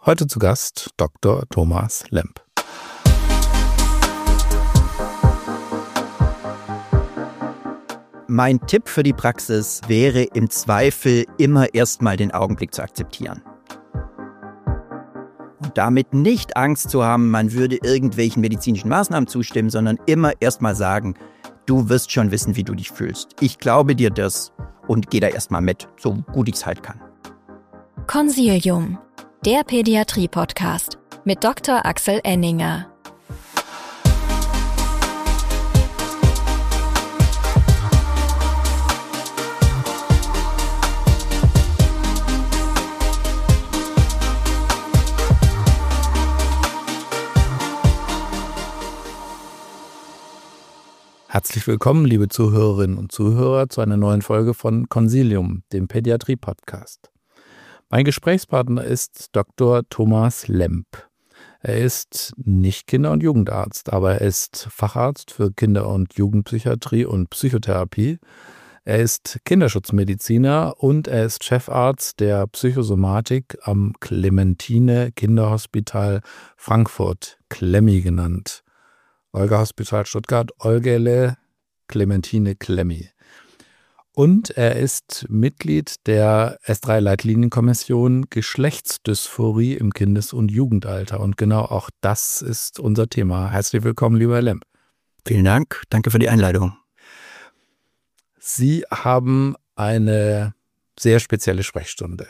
Heute zu Gast Dr. Thomas Lemp. Mein Tipp für die Praxis wäre im Zweifel immer erstmal den Augenblick zu akzeptieren. Und damit nicht Angst zu haben, man würde irgendwelchen medizinischen Maßnahmen zustimmen, sondern immer erstmal sagen, du wirst schon wissen, wie du dich fühlst. Ich glaube dir das und geh da erstmal mit, so gut ich es halt kann. Consilium, der Pädiatrie-Podcast mit Dr. Axel Enninger. Herzlich willkommen, liebe Zuhörerinnen und Zuhörer, zu einer neuen Folge von Consilium, dem Pädiatrie-Podcast. Mein Gesprächspartner ist Dr. Thomas Lemp. Er ist nicht Kinder- und Jugendarzt, aber er ist Facharzt für Kinder- und Jugendpsychiatrie und Psychotherapie. Er ist Kinderschutzmediziner und er ist Chefarzt der Psychosomatik am Clementine Kinderhospital Frankfurt, Klemmi genannt. Olga Hospital Stuttgart, Olgele, Clementine Klemmi. Und er ist Mitglied der S3-Leitlinienkommission Geschlechtsdysphorie im Kindes- und Jugendalter. Und genau auch das ist unser Thema. Herzlich willkommen, lieber Herr Lemp. Vielen Dank, danke für die Einladung. Sie haben eine sehr spezielle Sprechstunde.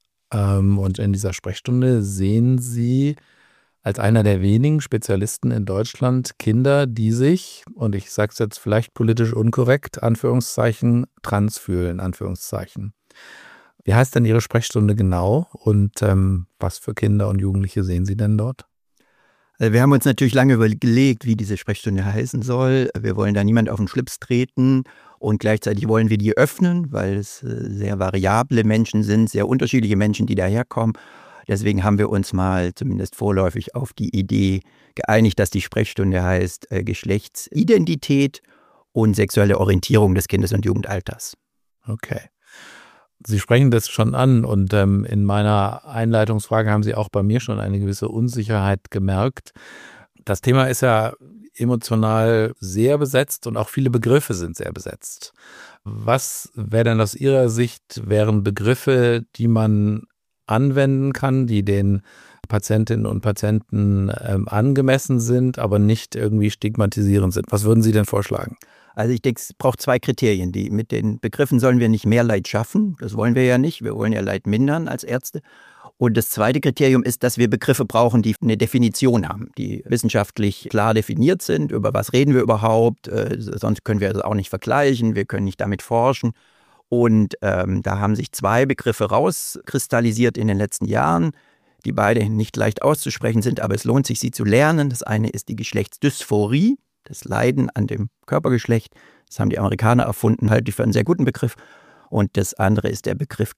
Und in dieser Sprechstunde sehen Sie als einer der wenigen Spezialisten in Deutschland Kinder, die sich, und ich sage es jetzt vielleicht politisch unkorrekt, Anführungszeichen, trans fühlen, Anführungszeichen. Wie heißt denn Ihre Sprechstunde genau und was für Kinder und Jugendliche sehen Sie denn dort? Also wir haben uns natürlich lange überlegt, wie diese Sprechstunde heißen soll. Wir wollen da niemand auf den Schlips treten und gleichzeitig wollen wir die öffnen, weil es sehr variable Menschen sind, sehr unterschiedliche Menschen, die daherkommen. Deswegen haben wir uns mal zumindest vorläufig auf die Idee geeinigt, dass die Sprechstunde heißt Geschlechtsidentität und sexuelle Orientierung des Kindes- und Jugendalters. Okay. Sie sprechen das schon an und in meiner Einleitungsfrage haben Sie auch bei mir schon eine gewisse Unsicherheit gemerkt. Das Thema ist ja emotional sehr besetzt und auch viele Begriffe sind sehr besetzt. Was wäre denn aus Ihrer Sicht, wären Begriffe, die man anwenden kann, die den Patientinnen und Patienten angemessen sind, aber nicht irgendwie stigmatisierend sind? Was würden Sie denn vorschlagen? Also ich denke, es braucht zwei Kriterien. Mit den Begriffen sollen wir nicht mehr Leid schaffen. Das wollen wir ja nicht. Wir wollen ja Leid mindern als Ärzte. Und das zweite Kriterium ist, dass wir Begriffe brauchen, die eine Definition haben, die wissenschaftlich klar definiert sind. Über was reden wir überhaupt? Sonst können wir das auch nicht vergleichen. Wir können nicht damit forschen. Und da haben sich zwei Begriffe rauskristallisiert in den letzten Jahren, die beide nicht leicht auszusprechen sind, aber es lohnt sich, sie zu lernen. Das eine ist die Geschlechtsdysphorie, das Leiden an dem Körpergeschlecht. Das haben die Amerikaner erfunden, halte ich für einen sehr guten Begriff. Und das andere ist der Begriff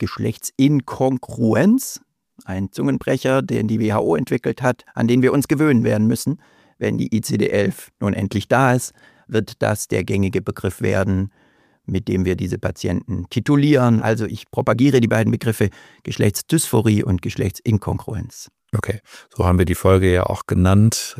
Geschlechtsinkongruenz, ein Zungenbrecher, den die WHO entwickelt hat, an den wir uns gewöhnen werden müssen. Wenn die ICD-11 nun endlich da ist, wird das der gängige Begriff werden, mit dem wir diese Patienten titulieren. Also ich propagiere die beiden Begriffe Geschlechtsdysphorie und Geschlechtsinkongruenz. Okay, so haben wir die Folge ja auch genannt,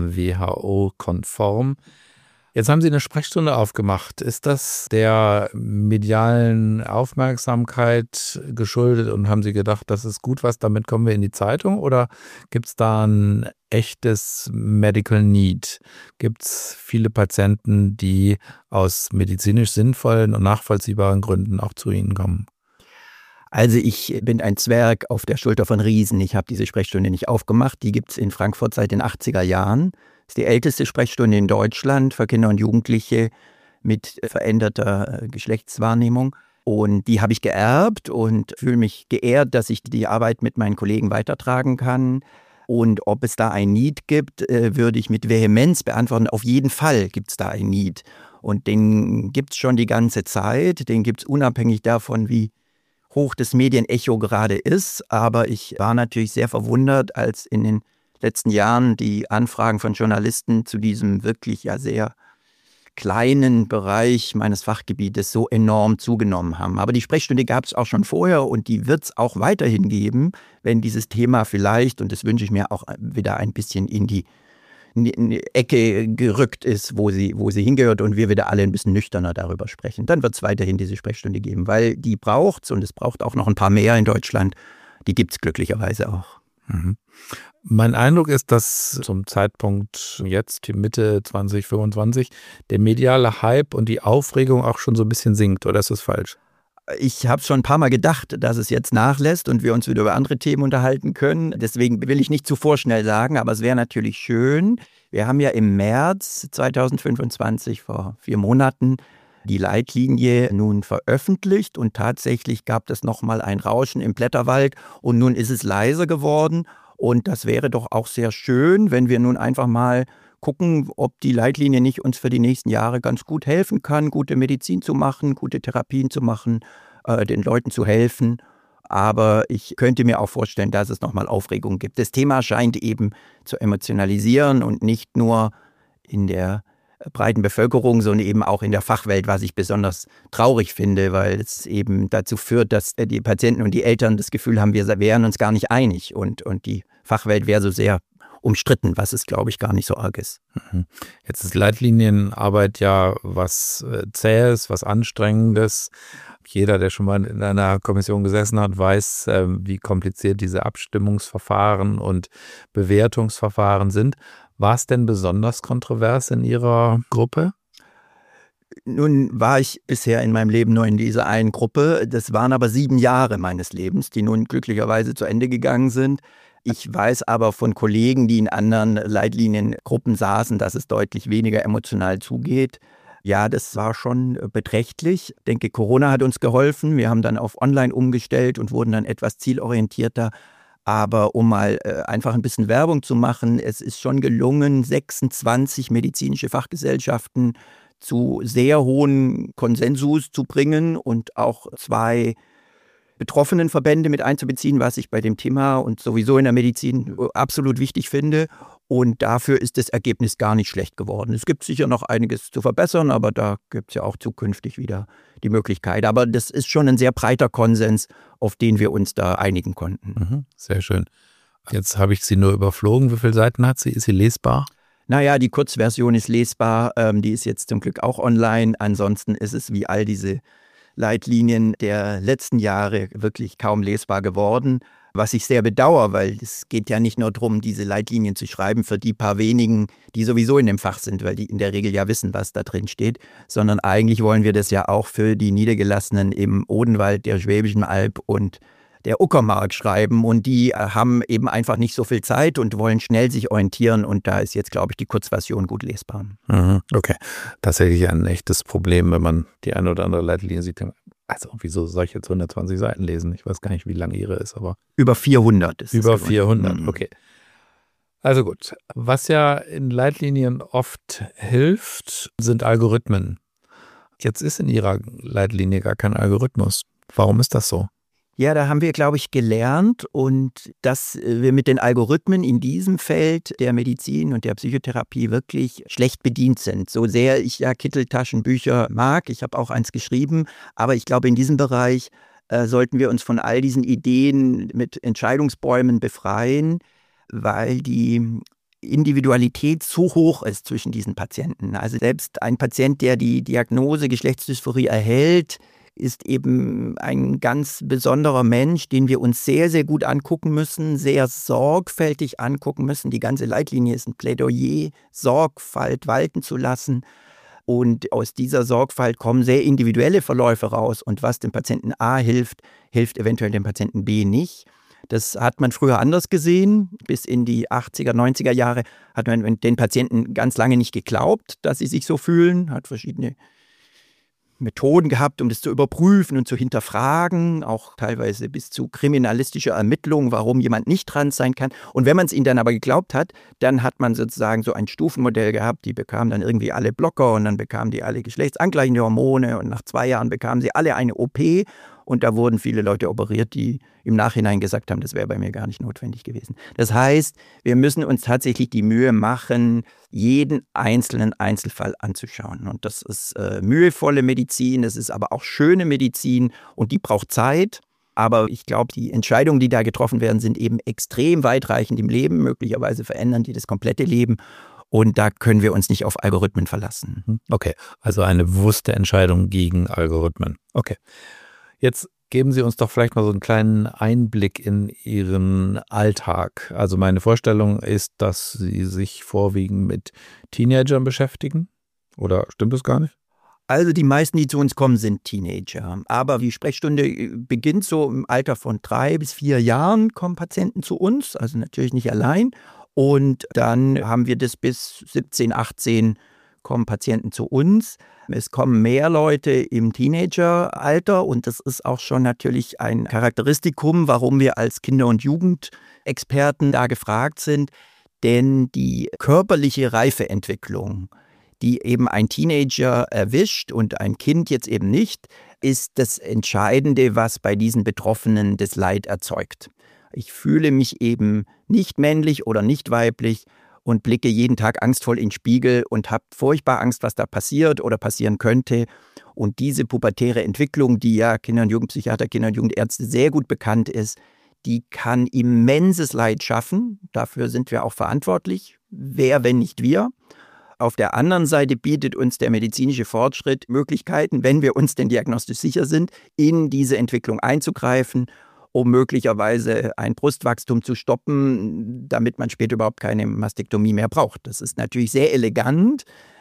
WHO-konform. Jetzt haben Sie eine Sprechstunde aufgemacht. Ist das der medialen Aufmerksamkeit geschuldet und haben Sie gedacht, das ist gut was, damit kommen wir in die Zeitung? Oder gibt es da ein echtes Medical Need? Gibt es viele Patienten, die aus medizinisch sinnvollen und nachvollziehbaren Gründen auch zu Ihnen kommen? Also ich bin ein Zwerg auf der Schulter von Riesen. Ich habe diese Sprechstunde nicht aufgemacht. Die gibt es in Frankfurt seit den 80er Jahren. Das ist die älteste Sprechstunde in Deutschland für Kinder und Jugendliche mit veränderter Geschlechtswahrnehmung. Und die habe ich geerbt und fühle mich geehrt, dass ich die Arbeit mit meinen Kollegen weitertragen kann. Und ob es da ein Need gibt, würde ich mit Vehemenz beantworten. Auf jeden Fall gibt es da ein Need. Und den gibt es schon die ganze Zeit. Den gibt es unabhängig davon, wie hoch das Medienecho gerade ist. Aber ich war natürlich sehr verwundert, als in den letzten Jahren die Anfragen von Journalisten zu diesem wirklich ja sehr kleinen Bereich meines Fachgebietes so enorm zugenommen haben. Aber die Sprechstunde gab es auch schon vorher und die wird es auch weiterhin geben, wenn dieses Thema vielleicht, und das wünsche ich mir auch wieder ein bisschen in die Ecke gerückt ist, wo sie hingehört und wir wieder alle ein bisschen nüchterner darüber sprechen. Dann wird es weiterhin diese Sprechstunde geben, weil die braucht es und es braucht auch noch ein paar mehr in Deutschland. Die gibt es glücklicherweise auch. Mhm. Mein Eindruck ist, dass zum Zeitpunkt jetzt, Mitte 2025, der mediale Hype und die Aufregung auch schon so ein bisschen sinkt, oder ist das falsch? Ich habe schon ein paar Mal gedacht, dass es jetzt nachlässt und wir uns wieder über andere Themen unterhalten können. Deswegen will ich nicht zu vorschnell sagen, aber es wäre natürlich schön. Wir haben ja im März 2025, vor 4 Monaten, die Leitlinie nun veröffentlicht und tatsächlich gab es nochmal ein Rauschen im Blätterwald und nun ist es leiser geworden. Und das wäre doch auch sehr schön, wenn wir nun einfach mal gucken, ob die Leitlinie nicht uns für die nächsten Jahre ganz gut helfen kann, gute Medizin zu machen, gute Therapien zu machen, den Leuten zu helfen. Aber ich könnte mir auch vorstellen, dass es nochmal Aufregung gibt. Das Thema scheint eben zu emotionalisieren und nicht nur in der breiten Bevölkerung, sondern eben auch in der Fachwelt, was ich besonders traurig finde, weil es eben dazu führt, dass die Patienten und die Eltern das Gefühl haben, wir wären uns gar nicht einig und die Fachwelt wäre so sehr umstritten, was es, glaube ich, gar nicht so arg ist. Jetzt ist Leitlinienarbeit ja was Zähes, was Anstrengendes. Jeder, der schon mal in einer Kommission gesessen hat, weiß, wie kompliziert diese Abstimmungsverfahren und Bewertungsverfahren sind. War es denn besonders kontrovers in Ihrer Gruppe? Nun war ich bisher in meinem Leben nur in dieser einen Gruppe. Das waren aber 7 Jahre meines Lebens, die nun glücklicherweise zu Ende gegangen sind. Ich weiß aber von Kollegen, die in anderen Leitliniengruppen saßen, dass es deutlich weniger emotional zugeht. Ja, das war schon beträchtlich. Ich denke, Corona hat uns geholfen. Wir haben dann auf Online umgestellt und wurden dann etwas zielorientierter. Aber um mal einfach ein bisschen Werbung zu machen, es ist schon gelungen, 26 medizinische Fachgesellschaften zu sehr hohen Konsensus zu bringen und auch 2 Betroffenenverbände mit einzubeziehen, was ich bei dem Thema und sowieso in der Medizin absolut wichtig finde. Und dafür ist das Ergebnis gar nicht schlecht geworden. Es gibt sicher noch einiges zu verbessern, aber da gibt es ja auch zukünftig wieder die Möglichkeit. Aber das ist schon ein sehr breiter Konsens, auf den wir uns da einigen konnten. Sehr schön. Jetzt habe ich sie nur überflogen. Wie viele Seiten hat sie? Ist sie lesbar? Naja, die Kurzversion ist lesbar. Die ist jetzt zum Glück auch online. Ansonsten ist es wie all diese Leitlinien der letzten Jahre wirklich kaum lesbar geworden. Was ich sehr bedauere, weil es geht ja nicht nur darum, diese Leitlinien zu schreiben für die paar wenigen, die sowieso in dem Fach sind, weil die in der Regel ja wissen, was da drin steht, sondern eigentlich wollen wir das ja auch für die Niedergelassenen im Odenwald, der Schwäbischen Alb und der Uckermark schreiben und die haben eben einfach nicht so viel Zeit und wollen schnell sich orientieren und da ist jetzt, glaube ich, die Kurzversion gut lesbar. Okay, tatsächlich ein echtes Problem, wenn man die eine oder andere Leitlinie sieht. Also, wieso soll ich jetzt 120 Seiten lesen? Ich weiß gar nicht, wie lang Ihre ist, aber... Über 400 ist es. Über 400, okay. Also gut, was ja in Leitlinien oft hilft, sind Algorithmen. Jetzt ist in Ihrer Leitlinie gar kein Algorithmus. Warum ist das so? Ja, da haben wir, glaube ich, gelernt und dass wir mit den Algorithmen in diesem Feld der Medizin und der Psychotherapie wirklich schlecht bedient sind. So sehr ich ja Kitteltaschenbücher mag, ich habe auch eins geschrieben, aber ich glaube, in diesem Bereich sollten wir uns von all diesen Ideen mit Entscheidungsbäumen befreien, weil die Individualität so hoch ist zwischen diesen Patienten. Also selbst ein Patient, der die Diagnose Geschlechtsdysphorie erhält, ist eben ein ganz besonderer Mensch, den wir uns sehr, sehr gut angucken müssen, sehr sorgfältig angucken müssen. Die ganze Leitlinie ist ein Plädoyer, Sorgfalt walten zu lassen. Und aus dieser Sorgfalt kommen sehr individuelle Verläufe raus. Und was dem Patienten A hilft, hilft eventuell dem Patienten B nicht. Das hat man früher anders gesehen. Bis in die 80er, 90er Jahre hat man den Patienten ganz lange nicht geglaubt, dass sie sich so fühlen, hat verschiedene Methoden gehabt, um das zu überprüfen und zu hinterfragen, auch teilweise bis zu kriminalistischer Ermittlung, warum jemand nicht trans sein kann. Und wenn man es ihnen dann aber geglaubt hat, dann hat man sozusagen so ein Stufenmodell gehabt, die bekamen dann irgendwie alle Blocker und dann bekamen die alle geschlechtsangleichende Hormone und nach 2 Jahren bekamen sie alle eine OP Und da wurden viele Leute operiert, die im Nachhinein gesagt haben, das wäre bei mir gar nicht notwendig gewesen. Das heißt, wir müssen uns tatsächlich die Mühe machen, jeden einzelnen Einzelfall anzuschauen. Und das ist mühevolle Medizin, das ist aber auch schöne Medizin und die braucht Zeit. Aber ich glaube, die Entscheidungen, die da getroffen werden, sind eben extrem weitreichend im Leben. Möglicherweise verändern die das komplette Leben. Und da können wir uns nicht auf Algorithmen verlassen. Okay, also eine bewusste Entscheidung gegen Algorithmen. Okay. Jetzt geben Sie uns doch vielleicht mal so einen kleinen Einblick in Ihren Alltag. Also meine Vorstellung ist, dass Sie sich vorwiegend mit Teenagern beschäftigen. Oder stimmt das gar nicht? Also die meisten, die zu uns kommen, sind Teenager. Aber die Sprechstunde beginnt so im Alter von 3 bis 4 Jahren, kommen Patienten zu uns, also natürlich nicht allein. Und dann haben wir das bis 17, 18 kommen Patienten zu uns. Es kommen mehr Leute im Teenageralter und das ist auch schon natürlich ein Charakteristikum, warum wir als Kinder- und Jugendexperten da gefragt sind. Denn die körperliche Reifeentwicklung, die eben ein Teenager erwischt und ein Kind jetzt eben nicht, ist das Entscheidende, was bei diesen Betroffenen das Leid erzeugt. Ich fühle mich eben nicht männlich oder nicht weiblich und blicke jeden Tag angstvoll in den Spiegel und habe furchtbar Angst, was da passiert oder passieren könnte. Und diese pubertäre Entwicklung, die ja Kinder- und Jugendpsychiater, Kinder- und Jugendärzte sehr gut bekannt ist, die kann immenses Leid schaffen. Dafür sind wir auch verantwortlich. Wer, wenn nicht wir? Auf der anderen Seite bietet uns der medizinische Fortschritt Möglichkeiten, wenn wir uns denn diagnostisch sicher sind, in diese Entwicklung einzugreifen, um möglicherweise ein Brustwachstum zu stoppen, damit man später überhaupt keine Mastektomie mehr braucht. Das ist natürlich sehr elegant,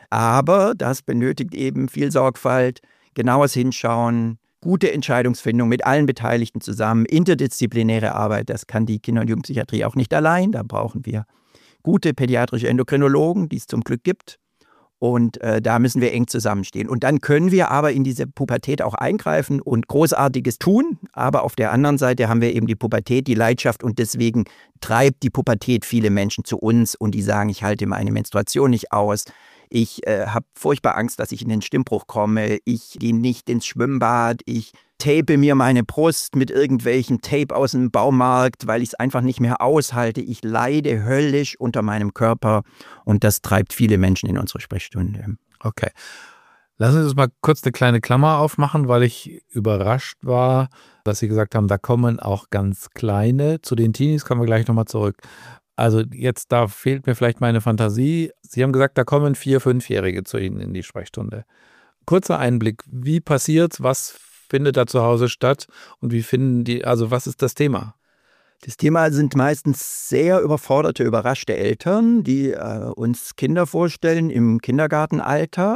aber das benötigt eben viel Sorgfalt, genaues Hinschauen, gute Entscheidungsfindung mit allen Beteiligten zusammen, interdisziplinäre Arbeit. Das kann die Kinder- und Jugendpsychiatrie auch nicht allein. Da brauchen wir gute pädiatrische Endokrinologen, die es zum Glück gibt. Und da müssen wir eng zusammenstehen. Und dann können wir aber in diese Pubertät auch eingreifen und Großartiges tun. Aber auf der anderen Seite haben wir eben die Pubertät, die Leidenschaft. Und deswegen treibt die Pubertät viele Menschen zu uns. Und die sagen, ich halte meine Menstruation nicht aus. Ich habe furchtbar Angst, dass ich in den Stimmbruch komme. Ich gehe nicht ins Schwimmbad. Ich tape mir meine Brust mit irgendwelchem Tape aus dem Baumarkt, weil ich es einfach nicht mehr aushalte. Ich leide höllisch unter meinem Körper und das treibt viele Menschen in unsere Sprechstunde. Okay. Lassen Sie uns mal kurz eine kleine Klammer aufmachen, weil ich überrascht war, dass Sie gesagt haben, da kommen auch ganz kleine. Zu den Teenies kommen wir gleich nochmal zurück. Also jetzt, da fehlt mir vielleicht meine Fantasie. Sie haben gesagt, da kommen 4-, 5-Jährige zu Ihnen in die Sprechstunde. Kurzer Einblick, wie passiert's, was findet da zu Hause statt und wie finden die, also was ist das Thema? Das Thema sind meistens sehr überforderte, überraschte Eltern, die uns Kinder vorstellen im Kindergartenalter,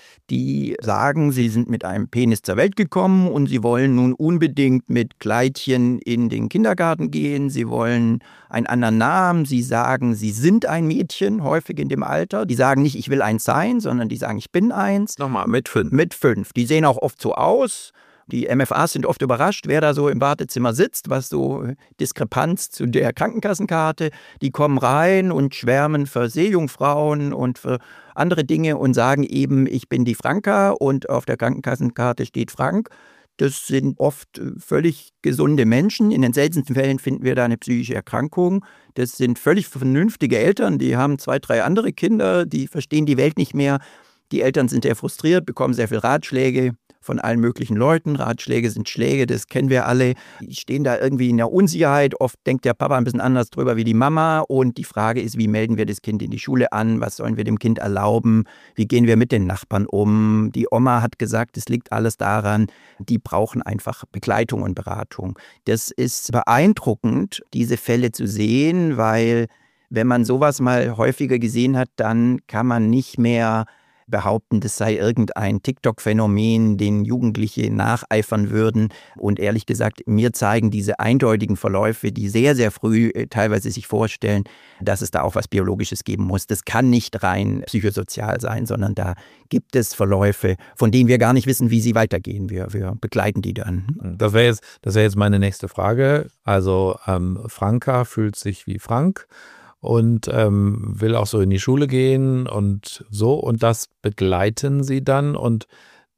die sagen, sie sind mit einem Penis zur Welt gekommen und sie wollen nun unbedingt mit Kleidchen in den Kindergarten gehen. Sie wollen einen anderen Namen. Sie sagen, sie sind ein Mädchen, häufig in dem Alter. Die sagen nicht, ich will eins sein, sondern die sagen, ich bin eins. Nochmal, mit 5. Mit 5. Die sehen auch oft so aus. Die MFAs sind oft überrascht, wer da so im Wartezimmer sitzt, was so Diskrepanz zu der Krankenkassenkarte. Die kommen rein und schwärmen für Seejungfrauen und für andere Dinge und sagen eben, ich bin die Franka und auf der Krankenkassenkarte steht Frank. Das sind oft völlig gesunde Menschen. In den seltensten Fällen finden wir da eine psychische Erkrankung. Das sind völlig vernünftige Eltern, die haben 2, 3 andere Kinder, die verstehen die Welt nicht mehr. Die Eltern sind sehr frustriert, bekommen sehr viel Ratschläge von allen möglichen Leuten. Ratschläge sind Schläge, das kennen wir alle. Die stehen da irgendwie in der Unsicherheit. Oft denkt der Papa ein bisschen anders drüber wie die Mama. Und die Frage ist, wie melden wir das Kind in die Schule an? Was sollen wir dem Kind erlauben? Wie gehen wir mit den Nachbarn um? Die Oma hat gesagt, es liegt alles daran. Die brauchen einfach Begleitung und Beratung. Das ist beeindruckend, diese Fälle zu sehen, weil wenn man sowas mal häufiger gesehen hat, dann kann man nicht mehr behaupten, das sei irgendein TikTok-Phänomen, den Jugendliche nacheifern würden. Und ehrlich gesagt, mir zeigen diese eindeutigen Verläufe, die sehr, sehr früh teilweise sich vorstellen, dass es da auch was Biologisches geben muss. Das kann nicht rein psychosozial sein, sondern da gibt es Verläufe, von denen wir gar nicht wissen, wie sie weitergehen. Wir begleiten die dann. Das wäre jetzt meine nächste Frage. Also Franka fühlt sich wie Frank und will auch so in die Schule gehen und so. Und das begleiten Sie dann. Und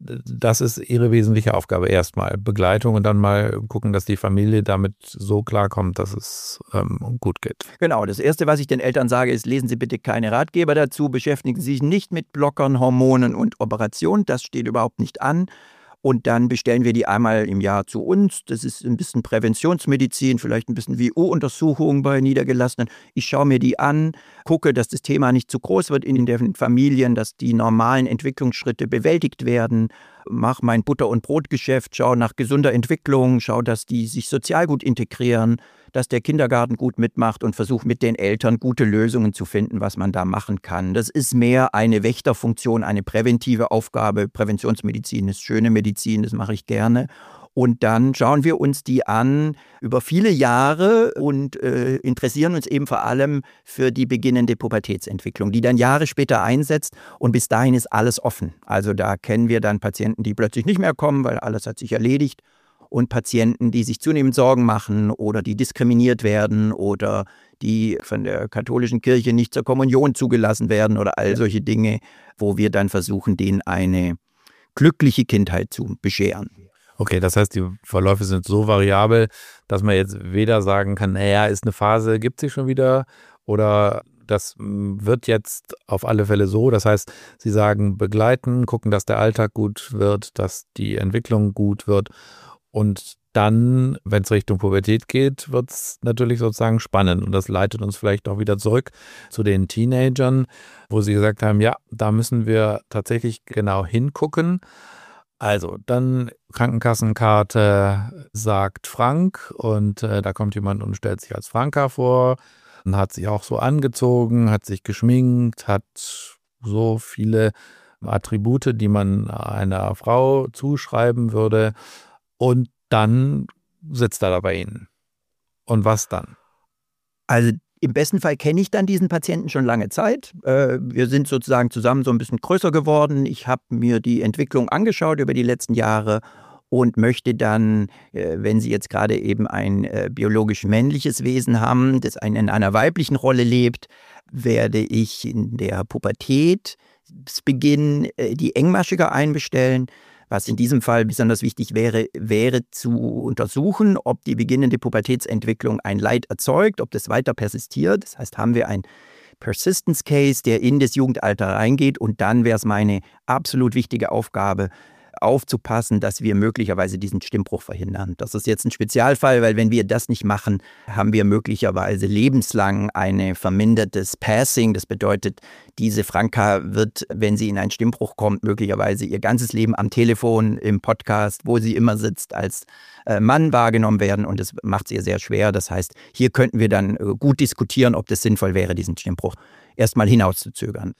das ist Ihre wesentliche Aufgabe erstmal. Begleitung und dann mal gucken, dass die Familie damit so klarkommt, dass es gut geht. Genau, das Erste, was ich den Eltern sage, ist, lesen Sie bitte keine Ratgeber dazu, beschäftigen Sie sich nicht mit Blockern, Hormonen und Operationen, das steht überhaupt nicht an. Und dann bestellen wir die einmal im Jahr zu uns. Das ist ein bisschen Präventionsmedizin, vielleicht ein bisschen WU-Untersuchungen bei Niedergelassenen. Ich schaue mir die an, gucke, dass das Thema nicht zu groß wird in den Familien, dass die normalen Entwicklungsschritte bewältigt werden. Mache mein Butter- und Brotgeschäft, schaue nach gesunder Entwicklung, schaue, dass die sich sozial gut integrieren, dass der Kindergarten gut mitmacht und versuche mit den Eltern gute Lösungen zu finden, was man da machen kann. Das ist mehr eine Wächterfunktion, eine präventive Aufgabe. Präventionsmedizin ist schöne Medizin, das mache ich gerne. Und dann schauen wir uns die an über viele Jahre und interessieren uns eben vor allem für die beginnende Pubertätsentwicklung, die dann Jahre später einsetzt. Und bis dahin ist alles offen. Also da kennen wir dann Patienten, die plötzlich nicht mehr kommen, weil alles hat sich erledigt. Und Patienten, die sich zunehmend Sorgen machen oder die diskriminiert werden oder die von der katholischen Kirche nicht zur Kommunion zugelassen werden oder all solche Dinge, wo wir dann versuchen, denen eine glückliche Kindheit zu bescheren. Okay, das heißt, die Verläufe sind so variabel, dass man jetzt weder sagen kann, naja, ist eine Phase, gibt sie schon wieder, oder das wird jetzt auf alle Fälle so. Das heißt, Sie sagen begleiten, gucken, dass der Alltag gut wird, dass die Entwicklung gut wird. Und dann, wenn es Richtung Pubertät geht, wird es natürlich sozusagen spannend. Und das leitet uns vielleicht auch wieder zurück zu den Teenagern, wo Sie gesagt haben, ja, da müssen wir tatsächlich genau hingucken. Also dann Krankenkassenkarte sagt Frank und da kommt jemand und stellt sich als Franka vor und hat sich auch so angezogen, hat sich geschminkt, hat so viele Attribute, die man einer Frau zuschreiben würde. Und dann sitzt er da bei Ihnen. Und was dann? Also im besten Fall kenne ich dann diesen Patienten schon lange Zeit. Wir sind sozusagen zusammen so ein bisschen größer geworden. Ich habe mir die Entwicklung angeschaut über die letzten Jahre und möchte dann, wenn Sie jetzt gerade eben ein biologisch männliches Wesen haben, das in einer weiblichen Rolle lebt, werde ich in der Pubertätsbeginn die engmaschiger einbestellen. Was in diesem Fall besonders wichtig wäre zu untersuchen, ob die beginnende Pubertätsentwicklung ein Leid erzeugt, ob das weiter persistiert. Das heißt, haben wir einen Persistence Case, der in das Jugendalter reingeht, und dann wäre es meine absolut wichtige Aufgabe, aufzupassen, dass wir möglicherweise diesen Stimmbruch verhindern. Das ist jetzt ein Spezialfall, weil wenn wir das nicht machen, haben wir möglicherweise lebenslang ein vermindertes Passing. Das bedeutet, diese Franka wird, wenn sie in einen Stimmbruch kommt, möglicherweise ihr ganzes Leben am Telefon, im Podcast, wo sie immer sitzt, als Mann wahrgenommen werden, und das macht es ihr sehr schwer. Das heißt, hier könnten wir dann gut diskutieren, ob das sinnvoll wäre, diesen Stimmbruch erstmal hinauszuzögern.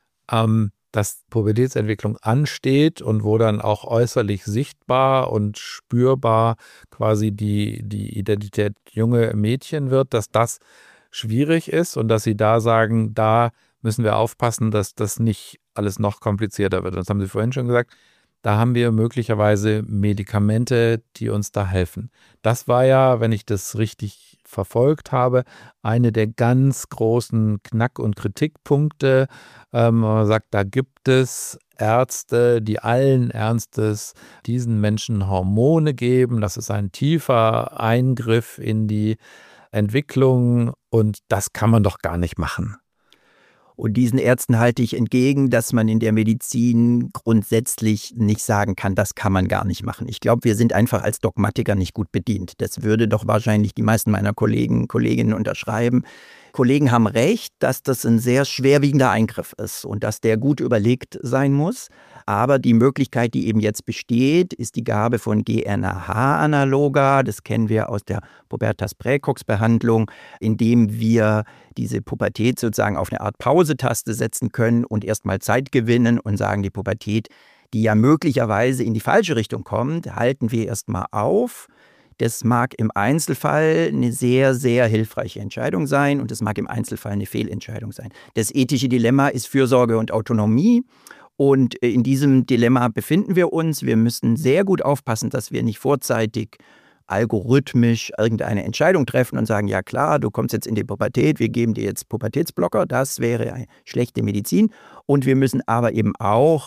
Dass Pubertätsentwicklung ansteht und wo dann auch äußerlich sichtbar und spürbar quasi die Identität junge Mädchen wird, dass das schwierig ist und dass Sie da sagen, da müssen wir aufpassen, dass das nicht alles noch komplizierter wird. Das haben Sie vorhin schon gesagt, da haben wir möglicherweise Medikamente, die uns da helfen. Das war ja, wenn ich das richtig verfolgt habe, eine der ganz großen Knack- und Kritikpunkte. Man sagt, da gibt es Ärzte, die allen Ernstes diesen Menschen Hormone geben. Das ist ein tiefer Eingriff in die Entwicklung und das kann man doch gar nicht machen. Und diesen Ärzten halte ich entgegen, dass man in der Medizin grundsätzlich nicht sagen kann, das kann man gar nicht machen. Ich glaube, wir sind einfach als Dogmatiker nicht gut bedient. Das würde doch wahrscheinlich die meisten meiner Kolleginnen unterschreiben. Kollegen haben recht, dass das ein sehr schwerwiegender Eingriff ist und dass der gut überlegt sein muss. Aber die Möglichkeit, die eben jetzt besteht, ist die Gabe von GnRH-Analoga. Das kennen wir aus der Pubertas Praecox-Behandlung, indem wir diese Pubertät sozusagen auf eine Art Pause-Taste setzen können und erstmal Zeit gewinnen und sagen, die Pubertät, die ja möglicherweise in die falsche Richtung kommt, halten wir erstmal auf. Das mag im Einzelfall eine sehr, sehr hilfreiche Entscheidung sein und es mag im Einzelfall eine Fehlentscheidung sein. Das ethische Dilemma ist Fürsorge und Autonomie. Und in diesem Dilemma befinden wir uns. Wir müssen sehr gut aufpassen, dass wir nicht vorzeitig algorithmisch irgendeine Entscheidung treffen und sagen, ja klar, du kommst jetzt in die Pubertät, wir geben dir jetzt Pubertätsblocker. Das wäre eine schlechte Medizin. Und wir müssen aber eben auch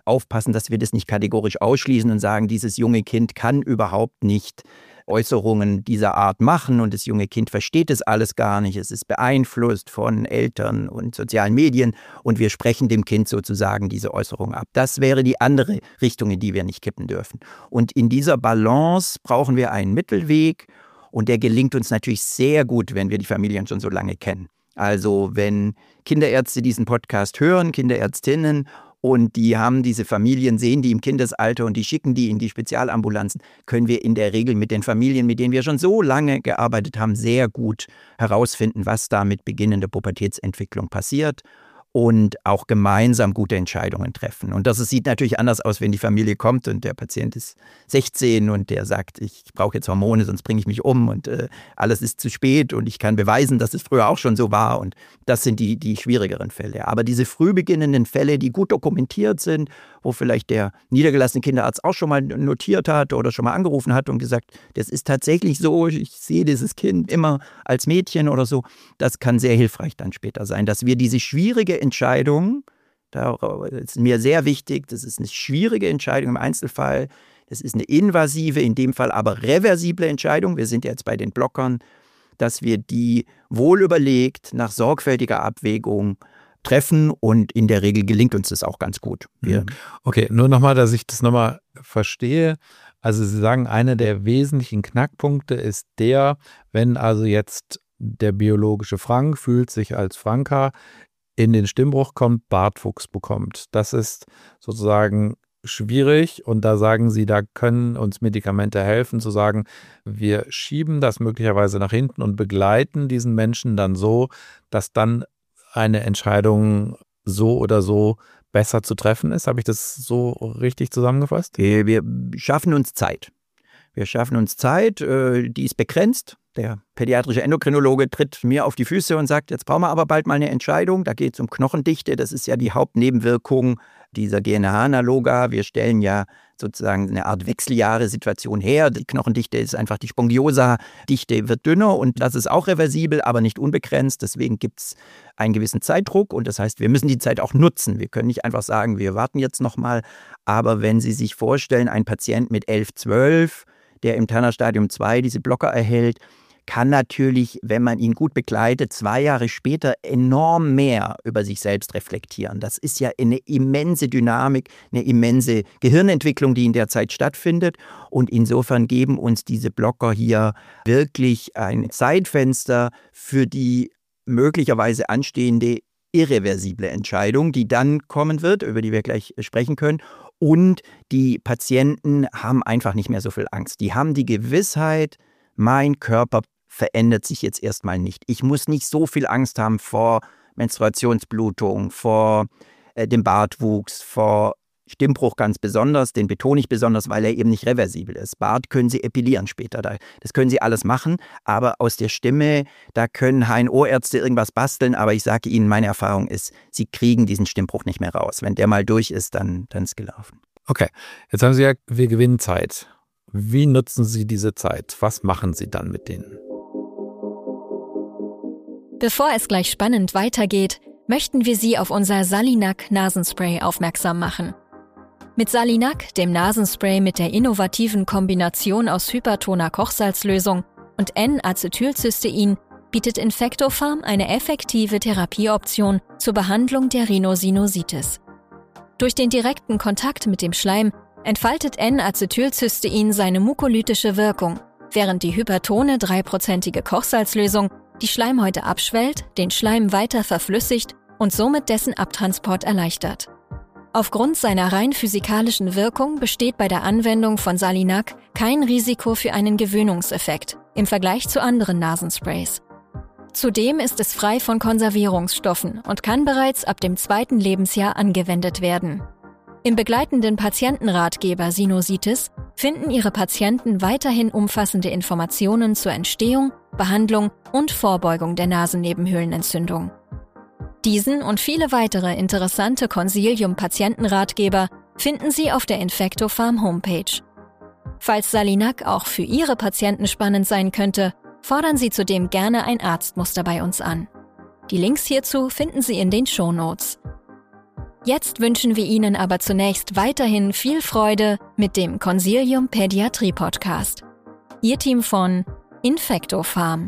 aufpassen, dass wir das nicht kategorisch ausschließen und sagen, dieses junge Kind kann überhaupt nicht Äußerungen dieser Art machen und das junge Kind versteht es alles gar nicht. Es ist beeinflusst von Eltern und sozialen Medien und wir sprechen dem Kind sozusagen diese Äußerung ab. Das wäre die andere Richtung, in die wir nicht kippen dürfen. Und in dieser Balance brauchen wir einen Mittelweg und der gelingt uns natürlich sehr gut, wenn wir die Familien schon so lange kennen. Also wenn Kinderärzte diesen Podcast hören, Kinderärztinnen, und die haben diese Familien, sehen die im Kindesalter und die schicken die in die Spezialambulanzen, können wir in der Regel mit den Familien, mit denen wir schon so lange gearbeitet haben, sehr gut herausfinden, was da mit beginnender Pubertätsentwicklung passiert und auch gemeinsam gute Entscheidungen treffen. Und das sieht natürlich anders aus, wenn die Familie kommt und der Patient ist 16 und der sagt, ich brauche jetzt Hormone, sonst bringe ich mich um und alles ist zu spät und ich kann beweisen, dass es früher auch schon so war. Und das sind die schwierigeren Fälle. Aber diese früh beginnenden Fälle, die gut dokumentiert sind, wo vielleicht der niedergelassene Kinderarzt auch schon mal notiert hat oder schon mal angerufen hat und gesagt, das ist tatsächlich so, ich sehe dieses Kind immer als Mädchen oder so, das kann sehr hilfreich dann später sein, dass wir diese schwierige Entscheidung, das ist mir sehr wichtig, das ist eine schwierige Entscheidung im Einzelfall, das ist eine invasive, in dem Fall aber reversible Entscheidung, wir sind jetzt bei den Blockern, dass wir die wohlüberlegt, nach sorgfältiger Abwägung treffen und in der Regel gelingt uns das auch ganz gut. Okay, nur nochmal, dass ich das nochmal verstehe. Also Sie sagen, einer der wesentlichen Knackpunkte ist der, wenn also jetzt der biologische Frank fühlt sich als Franka, in den Stimmbruch kommt, Bartwuchs bekommt. Das ist sozusagen schwierig und da sagen Sie, da können uns Medikamente helfen, zu sagen, wir schieben das möglicherweise nach hinten und begleiten diesen Menschen dann so, dass dann eine Entscheidung so oder so besser zu treffen ist. Habe ich das so richtig zusammengefasst? Wir schaffen uns Zeit. Wir schaffen uns Zeit, die ist begrenzt. Der pädiatrische Endokrinologe tritt mir auf die Füße und sagt, jetzt brauchen wir aber bald mal eine Entscheidung. Da geht es um Knochendichte. Das ist ja die Hauptnebenwirkung dieser GNRH-Analoga. Wir stellen ja sozusagen eine Art Wechseljahre-Situation her. Die Knochendichte ist einfach die Spongiosadichte wird dünner und das ist auch reversibel, aber nicht unbegrenzt. Deswegen gibt es einen gewissen Zeitdruck und das heißt, wir müssen die Zeit auch nutzen. Wir können nicht einfach sagen, wir warten jetzt nochmal. Aber wenn Sie sich vorstellen, ein Patient mit 11, 12, der im Turner-Stadium 2 diese Blocker erhält, kann natürlich, wenn man ihn gut begleitet, 2 Jahre später enorm mehr über sich selbst reflektieren. Das ist ja eine immense Dynamik, eine immense Gehirnentwicklung, die in der Zeit stattfindet. Und insofern geben uns diese Blocker hier wirklich ein Zeitfenster für die möglicherweise anstehende irreversible Entscheidung, die dann kommen wird, über die wir gleich sprechen können. Und die Patienten haben einfach nicht mehr so viel Angst. Die haben die Gewissheit, mein Körper verändert sich jetzt erstmal nicht. Ich muss nicht so viel Angst haben vor Menstruationsblutung, vor dem Bartwuchs, vor Stimmbruch ganz besonders. Den betone ich besonders, weil er eben nicht reversibel ist. Bart können Sie epilieren später. Das können Sie alles machen, aber aus der Stimme, da können HNO-Ärzte irgendwas basteln, aber ich sage Ihnen, meine Erfahrung ist, Sie kriegen diesen Stimmbruch nicht mehr raus. Wenn der mal durch ist, dann ist es gelaufen. Okay, jetzt haben Sie ja, wir gewinnen Zeit. Wie nutzen Sie diese Zeit? Was machen Sie dann mit denen? Bevor es gleich spannend weitergeht, möchten wir Sie auf unser Salinac Nasenspray aufmerksam machen. Mit Salinac, dem Nasenspray mit der innovativen Kombination aus hypertoner Kochsalzlösung und N-Acetylcystein, bietet Infectopharm eine effektive Therapieoption zur Behandlung der Rhinosinusitis. Durch den direkten Kontakt mit dem Schleim entfaltet N-Acetylcystein seine mukolytische Wirkung, während die hypertone 3%ige Kochsalzlösung die Schleimhäute abschwellt, den Schleim weiter verflüssigt und somit dessen Abtransport erleichtert. Aufgrund seiner rein physikalischen Wirkung besteht bei der Anwendung von Salinac kein Risiko für einen Gewöhnungseffekt im Vergleich zu anderen Nasensprays. Zudem ist es frei von Konservierungsstoffen und kann bereits ab dem 2. Lebensjahr angewendet werden. Im begleitenden Patientenratgeber Sinusitis finden Ihre Patienten weiterhin umfassende Informationen zur Entstehung, Behandlung und Vorbeugung der Nasennebenhöhlenentzündung. Diesen und viele weitere interessante Consilium-Patientenratgeber finden Sie auf der Infectopharm Homepage. Falls Salinac auch für Ihre Patienten spannend sein könnte, fordern Sie zudem gerne ein Arztmuster bei uns an. Die Links hierzu finden Sie in den Shownotes. Jetzt wünschen wir Ihnen aber zunächst weiterhin viel Freude mit dem Consilium Pädiatrie Podcast. Ihr Team von Infectopharm.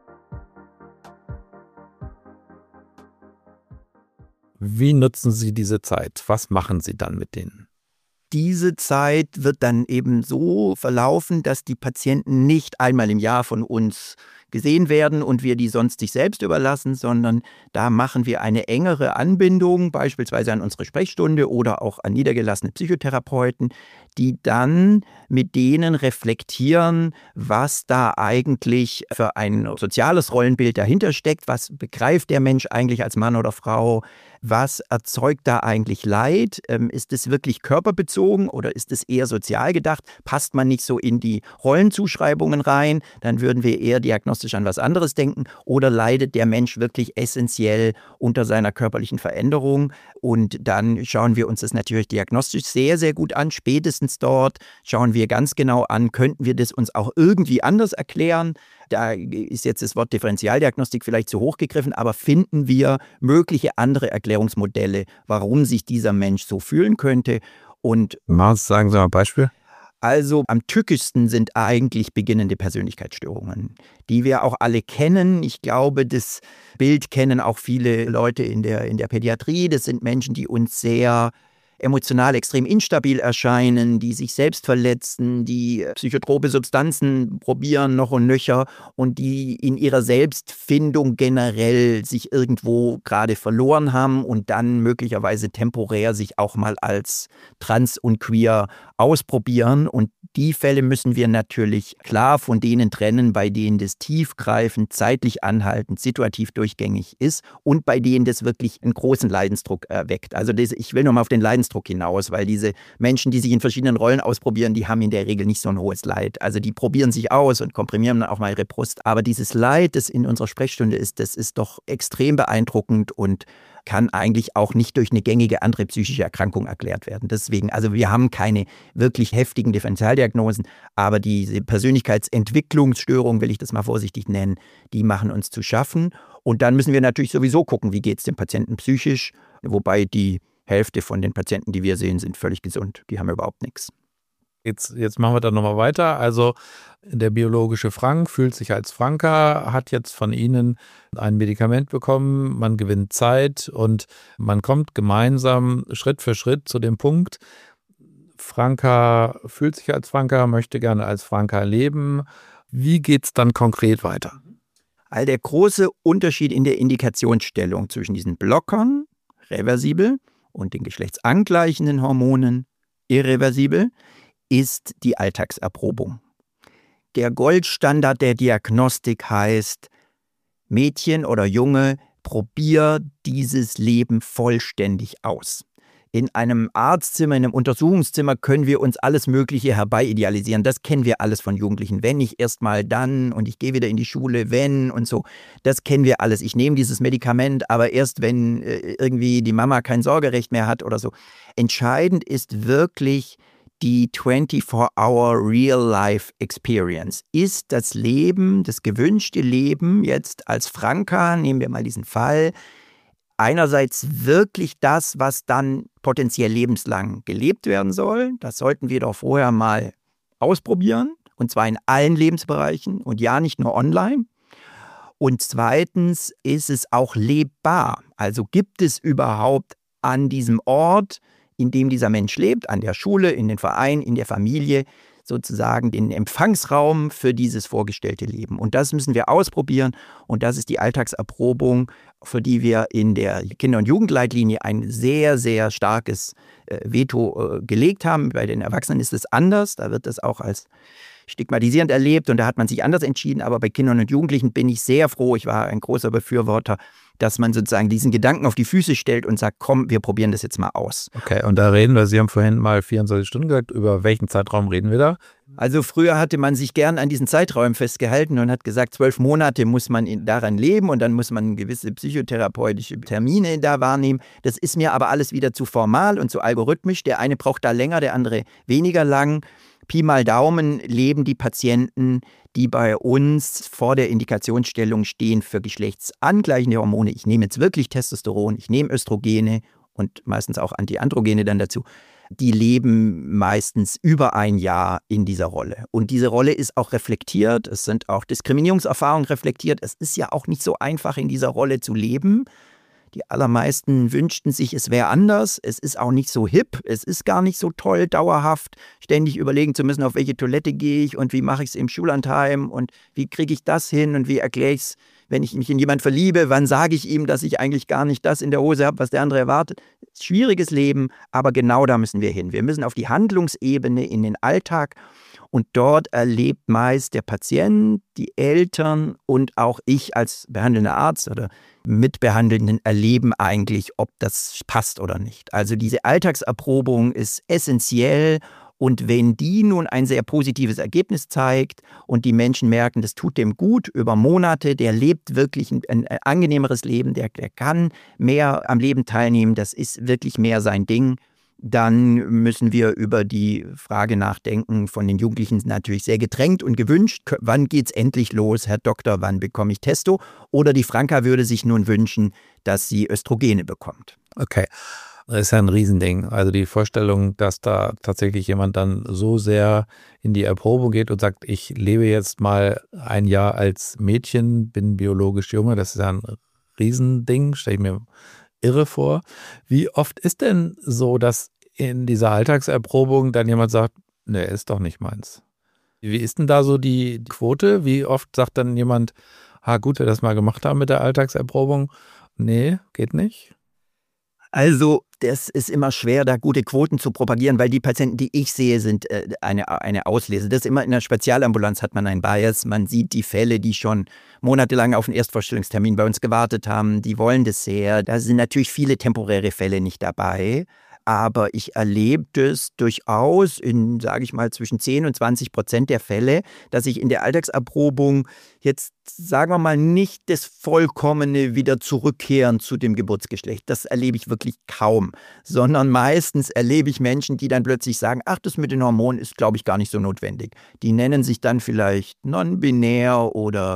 Wie nutzen Sie diese Zeit? Was machen Sie dann mit denen? Diese Zeit wird dann eben so verlaufen, dass die Patienten nicht einmal im Jahr von uns gesehen werden und wir die sonst sich selbst überlassen, sondern da machen wir eine engere Anbindung, beispielsweise an unsere Sprechstunde oder auch an niedergelassene Psychotherapeuten, die dann mit denen reflektieren, was da eigentlich für ein soziales Rollenbild dahinter steckt, was begreift der Mensch eigentlich als Mann oder Frau, was erzeugt da eigentlich Leid, ist es wirklich körperbezogen oder ist es eher sozial gedacht, passt man nicht so in die Rollenzuschreibungen rein, dann würden wir eher diagnostisch an was anderes denken, oder leidet der Mensch wirklich essentiell unter seiner körperlichen Veränderung, und dann schauen wir uns das natürlich diagnostisch sehr, sehr gut an, spätestens dort schauen wir ganz genau an, könnten wir das uns auch irgendwie anders erklären. Da ist jetzt das Wort Differentialdiagnostik vielleicht zu hoch gegriffen, aber finden wir mögliche andere Erklärungsmodelle, warum sich dieser Mensch so fühlen könnte. Und Sagen Sie mal ein Beispiel. Also am tückischsten sind eigentlich beginnende Persönlichkeitsstörungen, die wir auch alle kennen. Ich glaube, das Bild kennen auch viele Leute in der Pädiatrie. Das sind Menschen, die uns sehr emotional extrem instabil erscheinen, die sich selbst verletzen, die psychotrope Substanzen probieren noch und nöcher und die in ihrer Selbstfindung generell sich irgendwo gerade verloren haben und dann möglicherweise temporär sich auch mal als trans und queer ausprobieren. Und die Fälle müssen wir natürlich klar von denen trennen, bei denen das tiefgreifend, zeitlich anhaltend, situativ durchgängig ist und bei denen das wirklich einen großen Leidensdruck erweckt. Also ich will nochmal auf den Leidensdruck hinaus, weil diese Menschen, die sich in verschiedenen Rollen ausprobieren, die haben in der Regel nicht so ein hohes Leid. Also die probieren sich aus und komprimieren dann auch mal ihre Brust. Aber dieses Leid, das in unserer Sprechstunde ist, das ist doch extrem beeindruckend und kann eigentlich auch nicht durch eine gängige andere psychische Erkrankung erklärt werden. Deswegen, also wir haben keine wirklich heftigen Differentialdiagnosen, aber diese Persönlichkeitsentwicklungsstörungen, will ich das mal vorsichtig nennen, die machen uns zu schaffen. Und dann müssen wir natürlich sowieso gucken, wie geht es dem Patienten psychisch, wobei die Hälfte von den Patienten, die wir sehen, sind völlig gesund. Die haben überhaupt nichts. Jetzt machen wir da nochmal weiter. Also der biologische Frank fühlt sich als Franka, hat jetzt von Ihnen ein Medikament bekommen, man gewinnt Zeit und man kommt gemeinsam Schritt für Schritt zu dem Punkt, Franka fühlt sich als Franka, möchte gerne als Franka leben. Wie geht es dann konkret weiter? All der große Unterschied in der Indikationsstellung zwischen diesen Blockern, reversibel, und den geschlechtsangleichenden Hormonen, irreversibel, ist die Alltagserprobung. Der Goldstandard der Diagnostik heißt, Mädchen oder Junge, probier dieses Leben vollständig aus. In einem Arztzimmer, in einem Untersuchungszimmer können wir uns alles Mögliche herbeiidealisieren. Das kennen wir alles von Jugendlichen. Wenn ich erst mal dann und ich gehe wieder in die Schule, wenn und so. Das kennen wir alles. Ich nehme dieses Medikament, aber erst wenn irgendwie die Mama kein Sorgerecht mehr hat oder so. Entscheidend ist wirklich die 24-hour Real-Life-Experience. Ist das Leben, das gewünschte Leben jetzt als Franka, nehmen wir mal diesen Fall, einerseits wirklich das, was dann potenziell lebenslang gelebt werden soll. Das sollten wir doch vorher mal ausprobieren, und zwar in allen Lebensbereichen und ja nicht nur online. Und zweitens, ist es auch lebbar? Also gibt es überhaupt an diesem Ort, in dem dieser Mensch lebt, an der Schule, in den Verein, in der Familie, sozusagen den Empfangsraum für dieses vorgestellte Leben. Und das müssen wir ausprobieren, und das ist die Alltagserprobung, für die wir in der Kinder- und Jugendleitlinie ein sehr, sehr starkes Veto gelegt haben. Bei den Erwachsenen ist es anders, da wird das auch als stigmatisierend erlebt und da hat man sich anders entschieden, aber bei Kindern und Jugendlichen bin ich sehr froh, ich war ein großer Befürworter, dass man sozusagen diesen Gedanken auf die Füße stellt und sagt, komm, wir probieren das jetzt mal aus. Okay, und da reden wir, Sie haben vorhin mal 24 Stunden gesagt, über welchen Zeitraum reden wir da? Also früher hatte man sich gern an diesen Zeiträumen festgehalten und hat gesagt, 12 Monate muss man daran leben und dann muss man gewisse psychotherapeutische Termine da wahrnehmen. Das ist mir aber alles wieder zu formal und zu algorithmisch. Der eine braucht da länger, der andere weniger lang. Pi mal Daumen leben die Patienten, die bei uns vor der Indikationsstellung stehen für geschlechtsangleichende Hormone. Ich nehme jetzt wirklich Testosteron, ich nehme Östrogene und meistens auch Antiandrogene dann dazu, die leben meistens über ein Jahr in dieser Rolle. Und diese Rolle ist auch reflektiert, es sind auch Diskriminierungserfahrungen reflektiert. Es ist ja auch nicht so einfach, in dieser Rolle zu leben. Die allermeisten wünschten sich, es wäre anders. Es ist auch nicht so hip, es ist gar nicht so toll, dauerhaft ständig überlegen zu müssen, auf welche Toilette gehe ich und wie mache ich es im Schullandheim und wie kriege ich das hin und wie erkläre ich es, wenn ich mich in jemanden verliebe, wann sage ich ihm, dass ich eigentlich gar nicht das in der Hose habe, was der andere erwartet. Schwieriges Leben, aber genau da müssen wir hin. Wir müssen auf die Handlungsebene in den Alltag. Und dort erlebt meist der Patient, die Eltern und auch ich als behandelnder Arzt oder Mitbehandelnden erleben eigentlich, ob das passt oder nicht. Also diese Alltagserprobung ist essentiell. Und wenn die nun ein sehr positives Ergebnis zeigt und die Menschen merken, das tut dem gut über Monate, der lebt wirklich ein angenehmeres Leben, der kann mehr am Leben teilnehmen, das ist wirklich mehr sein Ding, dann müssen wir über die Frage nachdenken, von den Jugendlichen natürlich sehr gedrängt und gewünscht, wann geht's endlich los, Herr Doktor, wann bekomme ich Testo? Oder die Franka würde sich nun wünschen, dass sie Östrogene bekommt. Okay, das ist ja ein Riesending. Also die Vorstellung, dass da tatsächlich jemand dann so sehr in die Erprobung geht und sagt, ich lebe jetzt mal ein Jahr als Mädchen, bin biologisch Junge, das ist ja ein Riesending, stelle ich mir irre vor. Wie oft ist denn so, dass in dieser Alltagserprobung dann jemand sagt, ne, ist doch nicht meins? Wie ist denn da so die Quote? Wie oft sagt dann jemand, gut, wir das mal gemacht haben mit der Alltagserprobung? Nee, geht nicht? Also das ist immer schwer, da gute Quoten zu propagieren, weil die Patienten, die ich sehe, sind eine Auslese. Das ist immer in der Spezialambulanz hat man einen Bias. Man sieht die Fälle, die schon monatelang auf einen Erstvorstellungstermin bei uns gewartet haben, die wollen das sehr. Da sind natürlich viele temporäre Fälle nicht dabei. Aber ich erlebe das durchaus in, sage ich mal, zwischen 10 und 20% der Fälle, dass ich in der Alltagserprobung jetzt, sagen wir mal, nicht das vollkommene wieder zurückkehren zu dem Geburtsgeschlecht. Das erlebe ich wirklich kaum, sondern meistens erlebe ich Menschen, die dann plötzlich sagen, ach, das mit den Hormonen ist, glaube ich, gar nicht so notwendig. Die nennen sich dann vielleicht non-binär oder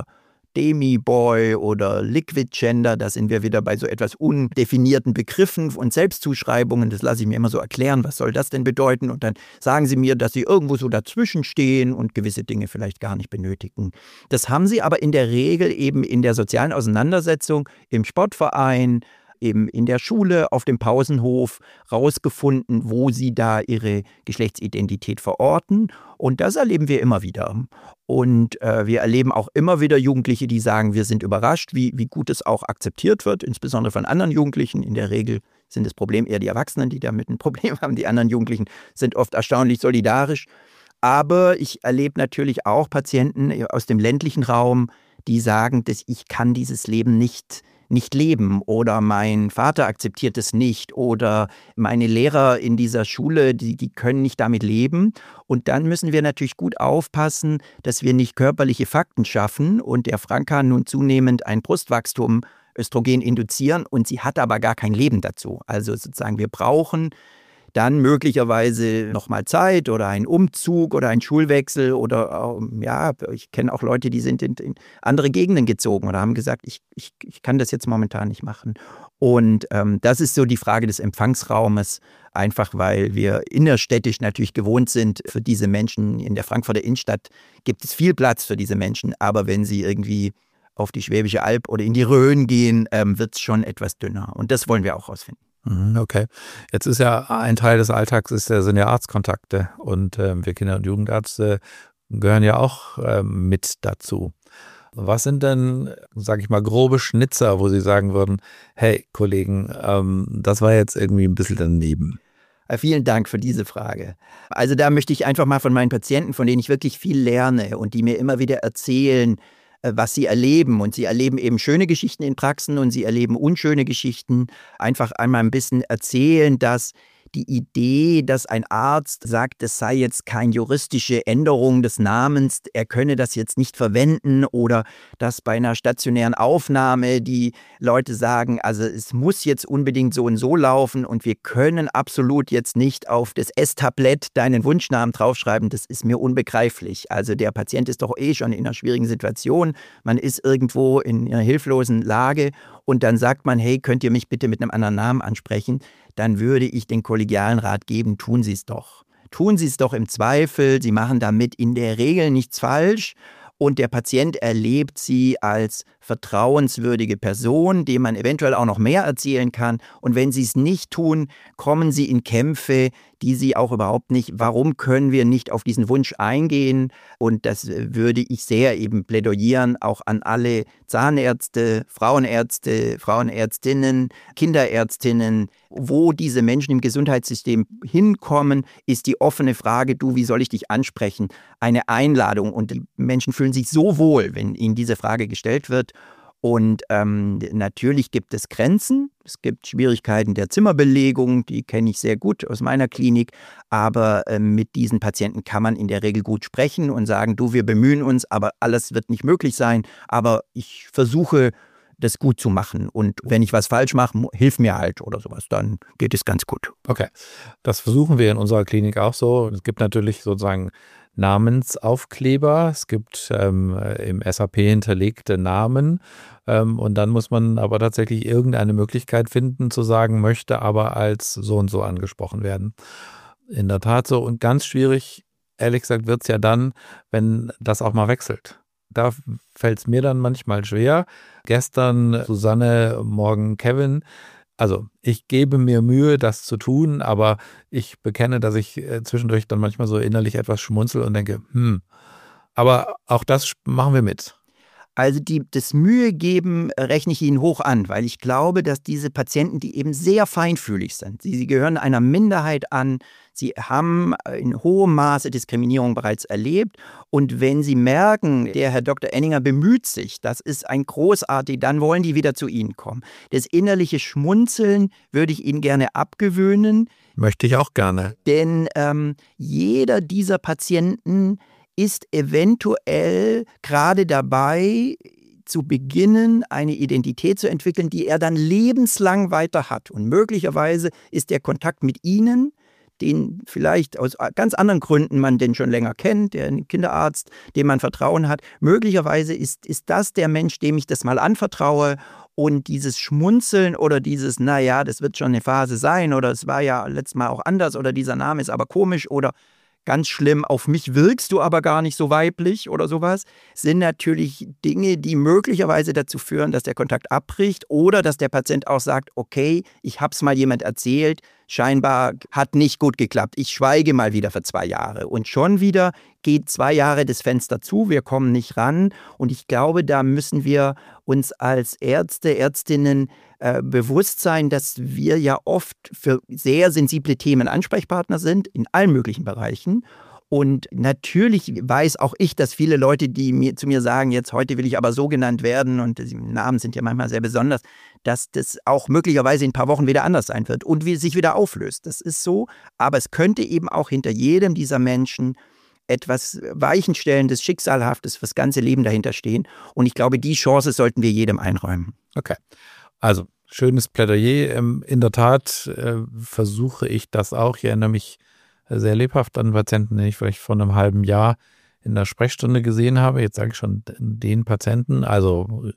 Demi-Boy oder Liquid Gender, da sind wir wieder bei so etwas undefinierten Begriffen und Selbstzuschreibungen. Das lasse ich mir immer so erklären, was soll das denn bedeuten? Und dann sagen sie mir, dass sie irgendwo so dazwischen stehen und gewisse Dinge vielleicht gar nicht benötigen. Das haben sie aber in der Regel eben in der sozialen Auseinandersetzung im Sportverein, eben in der Schule, auf dem Pausenhof rausgefunden, wo sie da ihre Geschlechtsidentität verorten. Und das erleben wir immer wieder. Und wir erleben auch immer wieder Jugendliche, die sagen, wir sind überrascht, wie gut es auch akzeptiert wird, insbesondere von anderen Jugendlichen. In der Regel sind das Problem eher die Erwachsenen, die damit ein Problem haben. Die anderen Jugendlichen sind oft erstaunlich solidarisch. Aber ich erlebe natürlich auch Patienten aus dem ländlichen Raum, die sagen, dass ich kann dieses Leben nicht leben oder mein Vater akzeptiert es nicht oder meine Lehrer in dieser Schule, die können nicht damit leben. Und dann müssen wir natürlich gut aufpassen, dass wir nicht körperliche Fakten schaffen und der Franka nun zunehmend ein Brustwachstum Östrogen induzieren und sie hat aber gar kein Leben dazu. Also sozusagen wir brauchen dann möglicherweise nochmal Zeit oder einen Umzug oder einen Schulwechsel oder ja, ich kenne auch Leute, die sind in andere Gegenden gezogen oder haben gesagt, ich kann das jetzt momentan nicht machen. Und das ist so die Frage des Empfangsraumes, einfach weil wir innerstädtisch natürlich gewohnt sind, für diese Menschen in der Frankfurter Innenstadt gibt es viel Platz für diese Menschen, aber wenn sie irgendwie auf die Schwäbische Alb oder in die Rhön gehen, wird es schon etwas dünner und das wollen wir auch rausfinden. Okay. Jetzt ist ja ein Teil des Alltags sind ja Arztkontakte und wir Kinder- und Jugendärzte gehören ja auch mit dazu. Was sind denn, sage ich mal, grobe Schnitzer, wo Sie sagen würden, hey Kollegen, das war jetzt irgendwie ein bisschen daneben? Vielen Dank für diese Frage. Also da möchte ich einfach mal von meinen Patienten, von denen ich wirklich viel lerne und die mir immer wieder erzählen, was sie erleben. Und sie erleben eben schöne Geschichten in Praxen und sie erleben unschöne Geschichten. Einfach einmal ein bisschen erzählen, dass die Idee, dass ein Arzt sagt, es sei jetzt keine juristische Änderung des Namens, er könne das jetzt nicht verwenden oder dass bei einer stationären Aufnahme die Leute sagen, also es muss jetzt unbedingt so und so laufen und wir können absolut jetzt nicht auf das S-Tablett deinen Wunschnamen draufschreiben, das ist mir unbegreiflich. Also der Patient ist doch schon in einer schwierigen Situation, man ist irgendwo in einer hilflosen Lage und dann sagt man, hey, könnt ihr mich bitte mit einem anderen Namen ansprechen, dann würde ich den kollegialen Rat geben, tun Sie es doch. Tun Sie es doch im Zweifel, Sie machen damit in der Regel nichts falsch und der Patient erlebt Sie als vertrauenswürdige Person, dem man eventuell auch noch mehr erzählen kann. Und wenn Sie es nicht tun, kommen Sie in Kämpfe, die Sie auch überhaupt nicht, warum können wir nicht auf diesen Wunsch eingehen? Und das würde ich sehr eben plädieren, auch an alle Zahnärzte, Frauenärztinnen, Kinderärztinnen, wo diese Menschen im Gesundheitssystem hinkommen, ist die offene Frage, du, wie soll ich dich ansprechen? Eine Einladung. Und die Menschen fühlen sich so wohl, wenn ihnen diese Frage gestellt wird. Und natürlich gibt es Grenzen, es gibt Schwierigkeiten der Zimmerbelegung, die kenne ich sehr gut aus meiner Klinik, aber mit diesen Patienten kann man in der Regel gut sprechen und sagen, du, wir bemühen uns, aber alles wird nicht möglich sein, aber ich versuche, das gut zu machen und wenn ich was falsch mache, hilf mir halt oder sowas, dann geht es ganz gut. Okay, das versuchen wir in unserer Klinik auch so. Es gibt natürlich sozusagen Namensaufkleber, es gibt im SAP hinterlegte Namen und dann muss man aber tatsächlich irgendeine Möglichkeit finden zu sagen, möchte aber als so und so angesprochen werden. In der Tat so und ganz schwierig, ehrlich gesagt, wird es ja dann, wenn das auch mal wechselt. Da fällt es mir dann manchmal schwer. Gestern Susanne, morgen Kevin. Also ich gebe mir Mühe, das zu tun, aber ich bekenne, dass ich zwischendurch dann manchmal so innerlich etwas schmunzel und denke, aber auch das machen wir mit. Also das Mühe geben rechne ich Ihnen hoch an, weil ich glaube, dass diese Patienten, die eben sehr feinfühlig sind, sie gehören einer Minderheit an, sie haben in hohem Maße Diskriminierung bereits erlebt und wenn sie merken, der Herr Dr. Enninger bemüht sich, das ist ein großartig, dann wollen die wieder zu Ihnen kommen. Das innerliche Schmunzeln würde ich Ihnen gerne abgewöhnen. Möchte ich auch gerne. Denn jeder dieser Patienten ist eventuell gerade dabei, zu beginnen, eine Identität zu entwickeln, die er dann lebenslang weiter hat. Und möglicherweise ist der Kontakt mit Ihnen, den vielleicht aus ganz anderen Gründen man den schon länger kennt, der Kinderarzt, dem man Vertrauen hat, möglicherweise ist das der Mensch, dem ich das mal anvertraue. Und dieses Schmunzeln oder dieses, naja, das wird schon eine Phase sein oder es war ja letztes Mal auch anders oder dieser Name ist aber komisch oder ganz schlimm, auf mich wirkst du aber gar nicht so weiblich oder sowas, sind natürlich Dinge, die möglicherweise dazu führen, dass der Kontakt abbricht oder dass der Patient auch sagt, okay, ich habe es mal jemand erzählt, scheinbar hat nicht gut geklappt, ich schweige mal wieder für 2 Jahre und schon wieder geht 2 Jahre das Fenster zu, wir kommen nicht ran und ich glaube, da müssen wir uns als Ärzte, Ärztinnen bewusst sein, dass wir ja oft für sehr sensible Themen Ansprechpartner sind, in allen möglichen Bereichen. Und natürlich weiß auch ich, dass viele Leute, die zu mir sagen, jetzt heute will ich aber so genannt werden und die Namen sind ja manchmal sehr besonders, dass das auch möglicherweise in ein paar Wochen wieder anders sein wird und wie es sich wieder auflöst. Das ist so, aber es könnte eben auch hinter jedem dieser Menschen etwas Weichenstellendes, Schicksalhaftes fürs ganze Leben dahinter stehen. Und ich glaube, die Chance sollten wir jedem einräumen. Okay, also schönes Plädoyer. In der Tat versuche ich das auch. Ich erinnere mich sehr lebhaft an Patienten, den ich vielleicht vor einem halben Jahr in der Sprechstunde gesehen habe. Jetzt sage ich schon den Patienten, also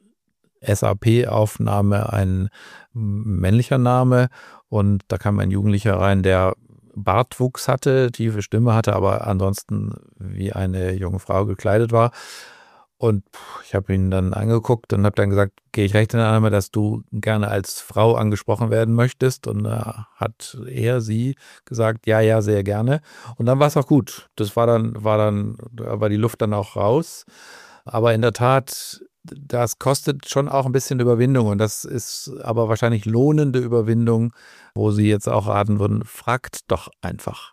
SAP-Aufnahme, ein männlicher Name und da kam ein Jugendlicher rein, der Bartwuchs hatte, tiefe Stimme hatte, aber ansonsten wie eine junge Frau gekleidet war. Und ich habe ihn dann angeguckt und habe dann gesagt, gehe ich recht in der Annahme, dass du gerne als Frau angesprochen werden möchtest? Und hat sie gesagt, ja, sehr gerne. Und dann war es auch gut. Da war die Luft dann auch raus. Aber in der Tat, das kostet schon auch ein bisschen Überwindung. Und das ist aber wahrscheinlich lohnende Überwindung, wo Sie jetzt auch raten würden, fragt doch einfach.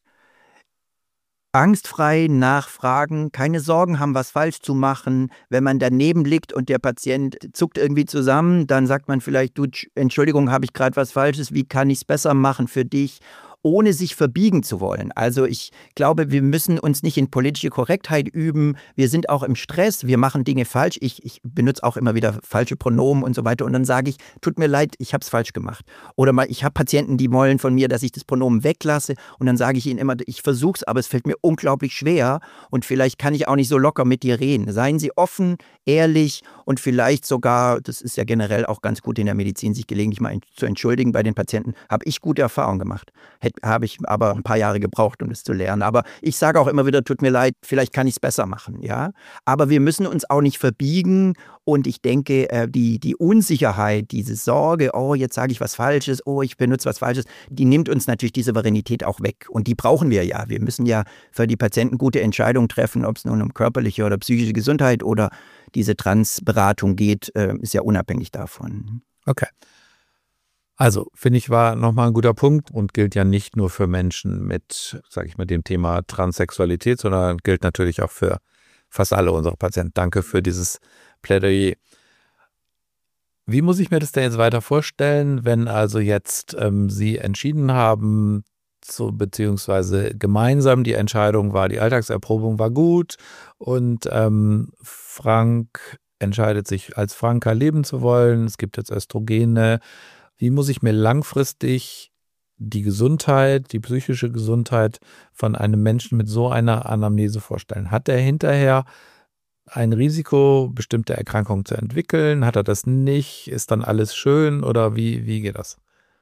Angstfrei nachfragen, keine Sorgen haben, was falsch zu machen. Wenn man daneben liegt und der Patient zuckt irgendwie zusammen, dann sagt man vielleicht, du, Entschuldigung, habe ich gerade was Falsches, wie kann ich es besser machen für dich? ohne sich verbiegen zu wollen. Also ich glaube, wir müssen uns nicht in politische Korrektheit üben. Wir sind auch im Stress, wir machen Dinge falsch. Ich benutze auch immer wieder falsche Pronomen und so weiter. Und dann sage ich, tut mir leid, ich habe es falsch gemacht. Oder mal, ich habe Patienten, die wollen von mir, dass ich das Pronomen weglasse. Und dann sage ich ihnen immer, ich versuche es, aber es fällt mir unglaublich schwer. Und vielleicht kann ich auch nicht so locker mit dir reden. Seien Sie offen, ehrlich und vielleicht sogar, das ist ja generell auch ganz gut in der Medizin, sich gelegentlich mal zu entschuldigen bei den Patienten, habe ich gute Erfahrungen gemacht. Habe ich aber ein paar Jahre gebraucht, um das zu lernen. Aber ich sage auch immer wieder, tut mir leid, vielleicht kann ich es besser machen. Ja? Aber wir müssen uns auch nicht verbiegen. Und ich denke, die Unsicherheit, diese Sorge, oh, jetzt sage ich was Falsches, oh, ich benutze was Falsches, die nimmt uns natürlich die Souveränität auch weg. Und die brauchen wir ja. Wir müssen ja für die Patienten gute Entscheidungen treffen, ob es nun um körperliche oder psychische Gesundheit oder diese Transberatung geht, ist ja unabhängig davon. Okay. Also, finde ich, war nochmal ein guter Punkt und gilt ja nicht nur für Menschen mit, sage ich mal, dem Thema Transsexualität, sondern gilt natürlich auch für fast alle unsere Patienten. Danke für dieses Plädoyer. Wie muss ich mir das denn jetzt weiter vorstellen, wenn also jetzt Sie entschieden haben, beziehungsweise gemeinsam die Entscheidung war, die Alltagserprobung war gut und Frank entscheidet sich, als Franka leben zu wollen. Es gibt jetzt Östrogene. Wie muss ich mir langfristig die Gesundheit, die psychische Gesundheit von einem Menschen mit so einer Anamnese vorstellen? Hat er hinterher ein Risiko, bestimmte Erkrankungen zu entwickeln? Hat er das nicht? Ist dann alles schön oder wie geht das?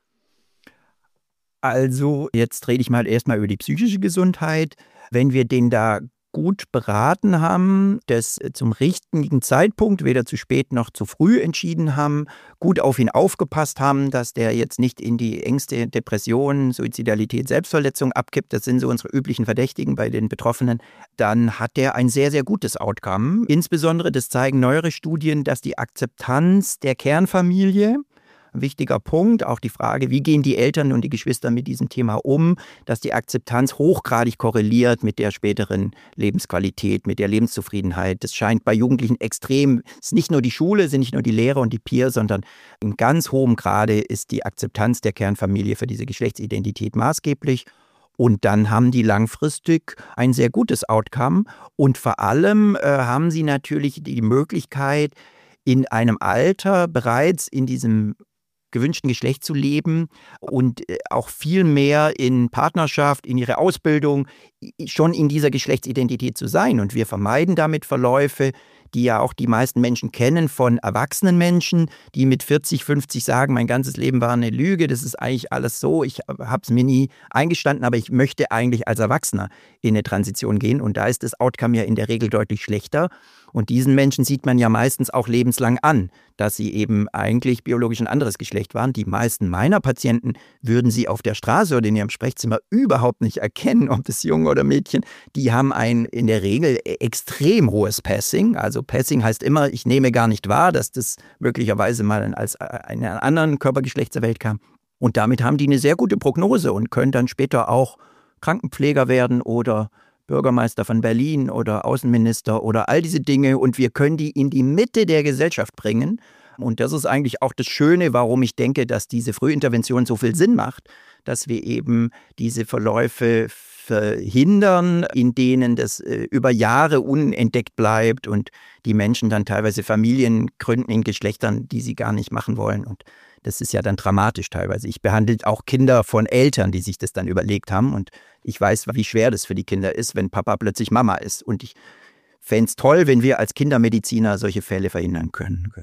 Also jetzt rede ich mal erstmal über die psychische Gesundheit. Wenn wir den da gut beraten haben, das zum richtigen Zeitpunkt, weder zu spät noch zu früh entschieden haben, gut auf ihn aufgepasst haben, dass der jetzt nicht in die Ängste, Depressionen, Suizidalität, Selbstverletzung abkippt, das sind so unsere üblichen Verdächtigen bei den Betroffenen, dann hat der ein sehr, sehr gutes Outcome. Insbesondere, das zeigen neuere Studien, dass die Akzeptanz der Kernfamilie, ein wichtiger Punkt, auch die Frage, wie gehen die Eltern und die Geschwister mit diesem Thema um, dass die Akzeptanz hochgradig korreliert mit der späteren Lebensqualität, mit der Lebenszufriedenheit. Das scheint bei Jugendlichen extrem, es ist nicht nur die Schule, es sind nicht nur die Lehrer und die Peers, sondern in ganz hohem Grade ist die Akzeptanz der Kernfamilie für diese Geschlechtsidentität maßgeblich. Und dann haben die langfristig ein sehr gutes Outcome. Und vor allem haben sie natürlich die Möglichkeit, in einem Alter bereits in diesem gewünschten Geschlecht zu leben und auch viel mehr in Partnerschaft, in ihre Ausbildung, schon in dieser Geschlechtsidentität zu sein. Und wir vermeiden damit Verläufe, die ja auch die meisten Menschen kennen, von erwachsenen Menschen, die mit 40, 50 sagen, mein ganzes Leben war eine Lüge, das ist eigentlich alles so, ich habe es mir nie eingestanden, aber ich möchte eigentlich als Erwachsener in eine Transition gehen. Und da ist das Outcome ja in der Regel deutlich schlechter. Und diesen Menschen sieht man ja meistens auch lebenslang an, dass sie eben eigentlich biologisch ein anderes Geschlecht waren. Die meisten meiner Patienten würden sie auf der Straße oder in ihrem Sprechzimmer überhaupt nicht erkennen, ob das Junge oder Mädchen. Die haben ein in der Regel extrem hohes Passing. Also Passing heißt immer, ich nehme gar nicht wahr, dass das möglicherweise mal als einen anderen Körpergeschlecht zur Welt kam. Und damit haben die eine sehr gute Prognose und können dann später auch Krankenpfleger werden oder Bürgermeister von Berlin oder Außenminister oder all diese Dinge, und wir können die in die Mitte der Gesellschaft bringen. Und das ist eigentlich auch das Schöne, warum ich denke, dass diese Frühintervention so viel Sinn macht, dass wir eben diese Verläufe verhindern, in denen das über Jahre unentdeckt bleibt und die Menschen dann teilweise Familien gründen in Geschlechtern, die sie gar nicht machen wollen. Und das ist ja dann dramatisch teilweise. Ich behandle auch Kinder von Eltern, die sich das dann überlegt haben. Und ich weiß, wie schwer das für die Kinder ist, wenn Papa plötzlich Mama ist. Und ich fände es toll, wenn wir als Kindermediziner solche Fälle verhindern können.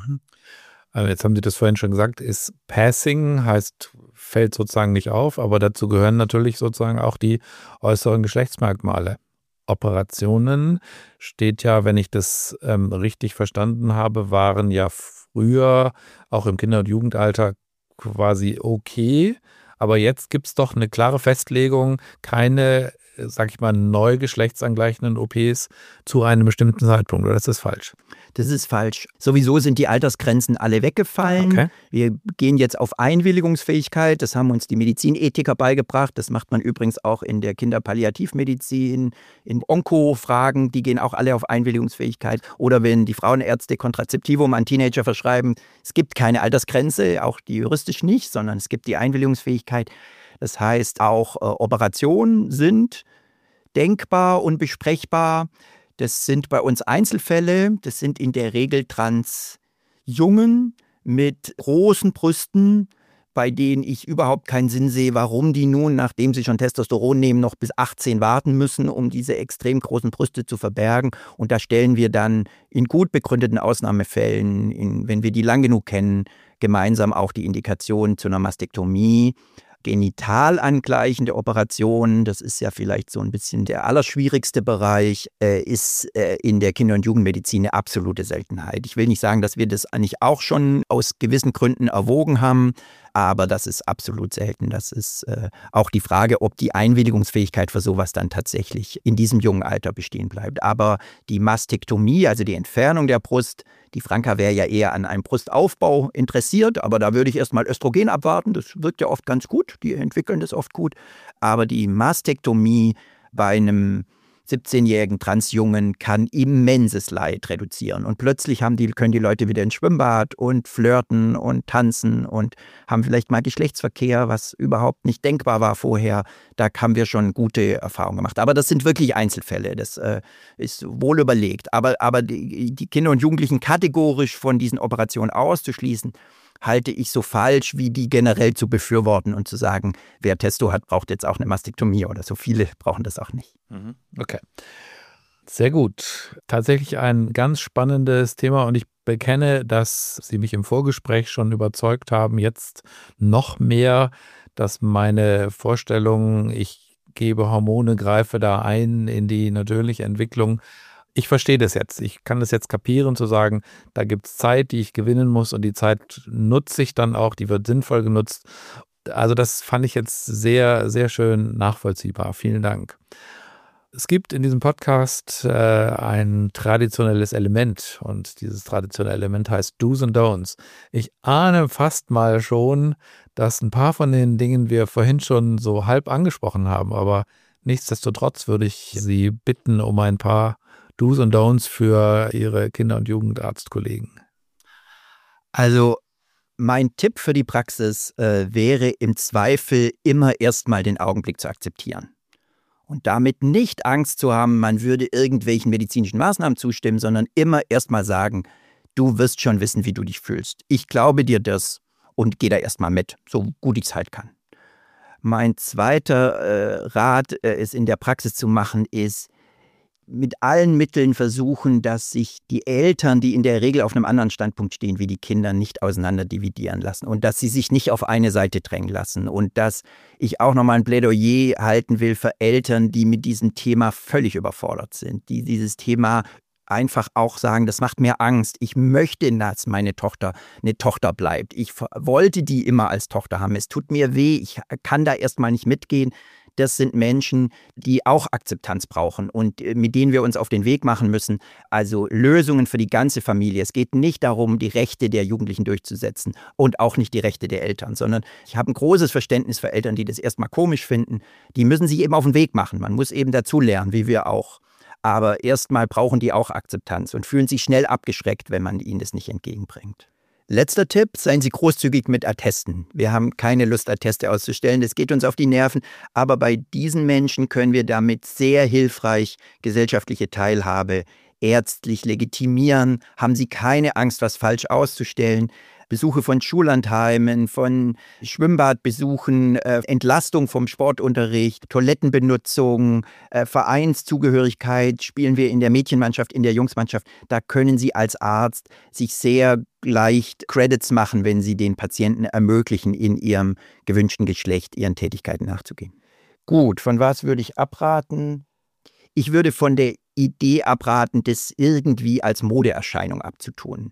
Also jetzt haben Sie das vorhin schon gesagt, ist Passing, fällt sozusagen nicht auf, aber dazu gehören natürlich sozusagen auch die äußeren Geschlechtsmerkmale. Operationen steht ja, wenn ich das richtig verstanden habe, waren ja früher auch im Kinder- und Jugendalter quasi okay, aber jetzt gibt es doch eine klare Festlegung, keine, sag ich mal, neu geschlechtsangleichenden OPs zu einem bestimmten Zeitpunkt, oder ist das falsch? Das ist falsch. Sowieso sind die Altersgrenzen alle weggefallen. Okay. Wir gehen jetzt auf Einwilligungsfähigkeit. Das haben uns die Medizinethiker beigebracht. Das macht man übrigens auch in der Kinderpalliativmedizin, in Onko-Fragen. Die gehen auch alle auf Einwilligungsfähigkeit. Oder wenn die Frauenärzte Kontrazeptivum an Teenager verschreiben, es gibt keine Altersgrenze, auch die juristisch nicht, sondern es gibt die Einwilligungsfähigkeit. Das heißt, auch Operationen sind denkbar und besprechbar. Das sind bei uns Einzelfälle. Das sind in der Regel Transjungen mit großen Brüsten, bei denen ich überhaupt keinen Sinn sehe, warum die nun, nachdem sie schon Testosteron nehmen, noch bis 18 warten müssen, um diese extrem großen Brüste zu verbergen. Und da stellen wir dann in gut begründeten Ausnahmefällen, wenn wir die lang genug kennen, gemeinsam auch die Indikation zu einer Mastektomie. Genital angleichende Operationen, das ist ja vielleicht so ein bisschen der allerschwierigste Bereich, ist in der Kinder- und Jugendmedizin eine absolute Seltenheit. Ich will nicht sagen, dass wir das eigentlich auch schon aus gewissen Gründen erwogen haben, aber das ist absolut selten. Das ist auch die Frage, ob die Einwilligungsfähigkeit für sowas dann tatsächlich in diesem jungen Alter bestehen bleibt. Aber die Mastektomie, also die Entfernung der Brust, die Franka wäre ja eher an einem Brustaufbau interessiert, aber da würde ich erstmal Östrogen abwarten. Das wirkt ja oft ganz gut, die entwickeln das oft gut. Aber die Mastektomie bei einem 17-jährigen Transjungen kann immenses Leid reduzieren. Und plötzlich können die Leute wieder ins Schwimmbad und flirten und tanzen und haben vielleicht mal Geschlechtsverkehr, was überhaupt nicht denkbar war vorher. Da haben wir schon gute Erfahrungen gemacht. Aber das sind wirklich Einzelfälle. Das ist wohl überlegt. Aber die Kinder und Jugendlichen kategorisch von diesen Operationen auszuschließen, halte ich so falsch, wie die generell zu befürworten und zu sagen, wer Testo hat, braucht jetzt auch eine Mastektomie oder so. Viele brauchen das auch nicht. Okay. Sehr gut. Tatsächlich ein ganz spannendes Thema und ich bekenne, dass Sie mich im Vorgespräch schon überzeugt haben, jetzt noch mehr, dass meine Vorstellung, ich gebe Hormone, greife da ein in die natürliche Entwicklung. Ich verstehe das jetzt. Ich kann das jetzt kapieren, zu sagen, da gibt es Zeit, die ich gewinnen muss und die Zeit nutze ich dann auch, die wird sinnvoll genutzt. Also das fand ich jetzt sehr, sehr schön nachvollziehbar. Vielen Dank. Es gibt in diesem Podcast ein traditionelles Element und dieses traditionelle Element heißt Do's and Don'ts. Ich ahne fast mal schon, dass ein paar von den Dingen wir vorhin schon so halb angesprochen haben, aber nichtsdestotrotz würde ich Sie bitten um ein paar Do's und Don'ts für Ihre Kinder- und Jugendarztkollegen. Also mein Tipp für die Praxis wäre im Zweifel immer erstmal den Augenblick zu akzeptieren. Und damit nicht Angst zu haben, man würde irgendwelchen medizinischen Maßnahmen zustimmen, sondern immer erstmal sagen, du wirst schon wissen, wie du dich fühlst. Ich glaube dir das und geh da erstmal mit, so gut ich es halt kann. Mein zweiter Rat, es in der Praxis zu machen, ist, mit allen Mitteln versuchen, dass sich die Eltern, die in der Regel auf einem anderen Standpunkt stehen wie die Kinder, nicht auseinander dividieren lassen und dass sie sich nicht auf eine Seite drängen lassen und dass ich auch nochmal ein Plädoyer halten will für Eltern, die mit diesem Thema völlig überfordert sind, die dieses Thema einfach auch sagen, das macht mir Angst. Ich möchte, dass meine Tochter eine Tochter bleibt. Ich wollte die immer als Tochter haben. Es tut mir weh, ich kann da erstmal nicht mitgehen. Das sind Menschen, die auch Akzeptanz brauchen und mit denen wir uns auf den Weg machen müssen. Also Lösungen für die ganze Familie. Es geht nicht darum, die Rechte der Jugendlichen durchzusetzen und auch nicht die Rechte der Eltern, sondern ich habe ein großes Verständnis für Eltern, die das erstmal komisch finden. Die müssen sich eben auf den Weg machen. Man muss eben dazulernen, wie wir auch. Aber erstmal brauchen die auch Akzeptanz und fühlen sich schnell abgeschreckt, wenn man ihnen das nicht entgegenbringt. Letzter Tipp, seien Sie großzügig mit Attesten. Wir haben keine Lust, Atteste auszustellen, das geht uns auf die Nerven, aber bei diesen Menschen können wir damit sehr hilfreich gesellschaftliche Teilhabe ärztlich legitimieren. Haben Sie keine Angst, was falsch auszustellen. Besuche von Schullandheimen, von Schwimmbadbesuchen, Entlastung vom Sportunterricht, Toilettenbenutzung, Vereinszugehörigkeit spielen wir in der Mädchenmannschaft, in der Jungsmannschaft. Da können Sie als Arzt sich sehr leicht Credits machen, wenn Sie den Patienten ermöglichen, in ihrem gewünschten Geschlecht ihren Tätigkeiten nachzugehen. Gut, von was würde ich abraten? Ich würde von der Idee abraten, das irgendwie als Modeerscheinung abzutun.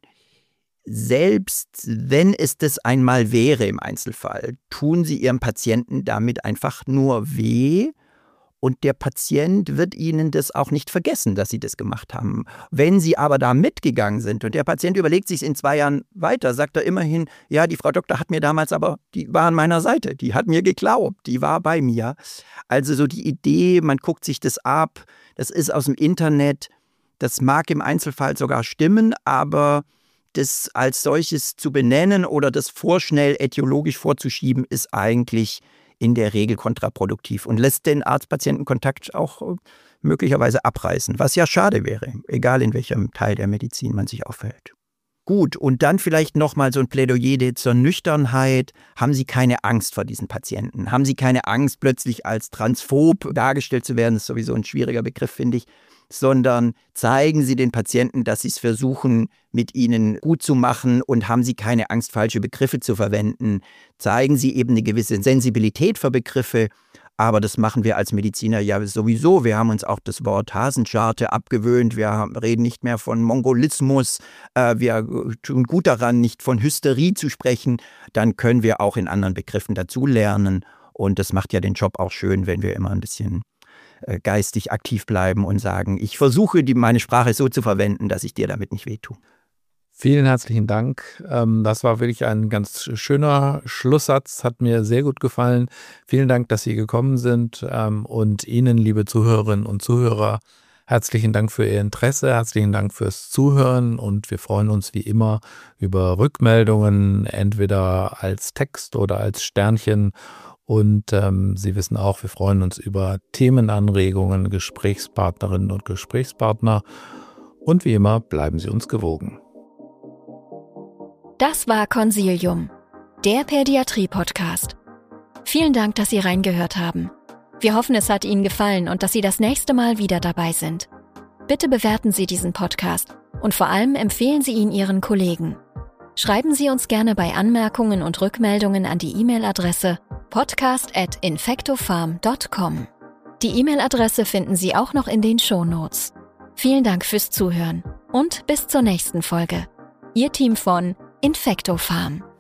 Selbst wenn es das einmal wäre im Einzelfall, tun Sie Ihrem Patienten damit einfach nur weh und der Patient wird Ihnen das auch nicht vergessen, dass Sie das gemacht haben. Wenn Sie aber da mitgegangen sind und der Patient überlegt sich in 2 Jahren weiter, sagt er immerhin, ja, die Frau Doktor hat mir damals aber, die war an meiner Seite, die hat mir geglaubt, die war bei mir. Also so die Idee, man guckt sich das ab, das ist aus dem Internet, das mag im Einzelfall sogar stimmen, aber das als solches zu benennen oder das vorschnell ätiologisch vorzuschieben, ist eigentlich in der Regel kontraproduktiv und lässt den Arzt-Patienten-Kontakt auch möglicherweise abreißen, was ja schade wäre, egal in welchem Teil der Medizin man sich aufhält. Gut, und dann vielleicht nochmal so ein Plädoyer zur Nüchternheit. Haben Sie keine Angst vor diesen Patienten? Haben Sie keine Angst, plötzlich als transphob dargestellt zu werden? Das ist sowieso ein schwieriger Begriff, finde ich. Sondern zeigen Sie den Patienten, dass Sie es versuchen, mit ihnen gut zu machen und haben Sie keine Angst, falsche Begriffe zu verwenden. Zeigen Sie eben eine gewisse Sensibilität für Begriffe. Aber das machen wir als Mediziner ja sowieso. Wir haben uns auch das Wort Hasenscharte abgewöhnt. Wir reden nicht mehr von Mongolismus. Wir tun gut daran, nicht von Hysterie zu sprechen. Dann können wir auch in anderen Begriffen dazu lernen. Und das macht ja den Job auch schön, wenn wir immer ein bisschen geistig aktiv bleiben und sagen, ich versuche, meine Sprache so zu verwenden, dass ich dir damit nicht wehtue. Vielen herzlichen Dank. Das war wirklich ein ganz schöner Schlusssatz, hat mir sehr gut gefallen. Vielen Dank, dass Sie gekommen sind und Ihnen, liebe Zuhörerinnen und Zuhörer, herzlichen Dank für Ihr Interesse, herzlichen Dank fürs Zuhören und wir freuen uns wie immer über Rückmeldungen, entweder als Text oder als Sternchen. Und Sie wissen auch, wir freuen uns über Themenanregungen, Gesprächspartnerinnen und Gesprächspartner. Und wie immer bleiben Sie uns gewogen. Das war Consilium, der Pädiatrie-Podcast. Vielen Dank, dass Sie reingehört haben. Wir hoffen, es hat Ihnen gefallen und dass Sie das nächste Mal wieder dabei sind. Bitte bewerten Sie diesen Podcast und vor allem empfehlen Sie ihn Ihren Kollegen. Schreiben Sie uns gerne bei Anmerkungen und Rückmeldungen an die E-Mail-Adresse podcast@infectofarm.com. Die E-Mail-Adresse finden Sie auch noch in den Shownotes. Vielen Dank fürs Zuhören und bis zur nächsten Folge. Ihr Team von Infectofarm.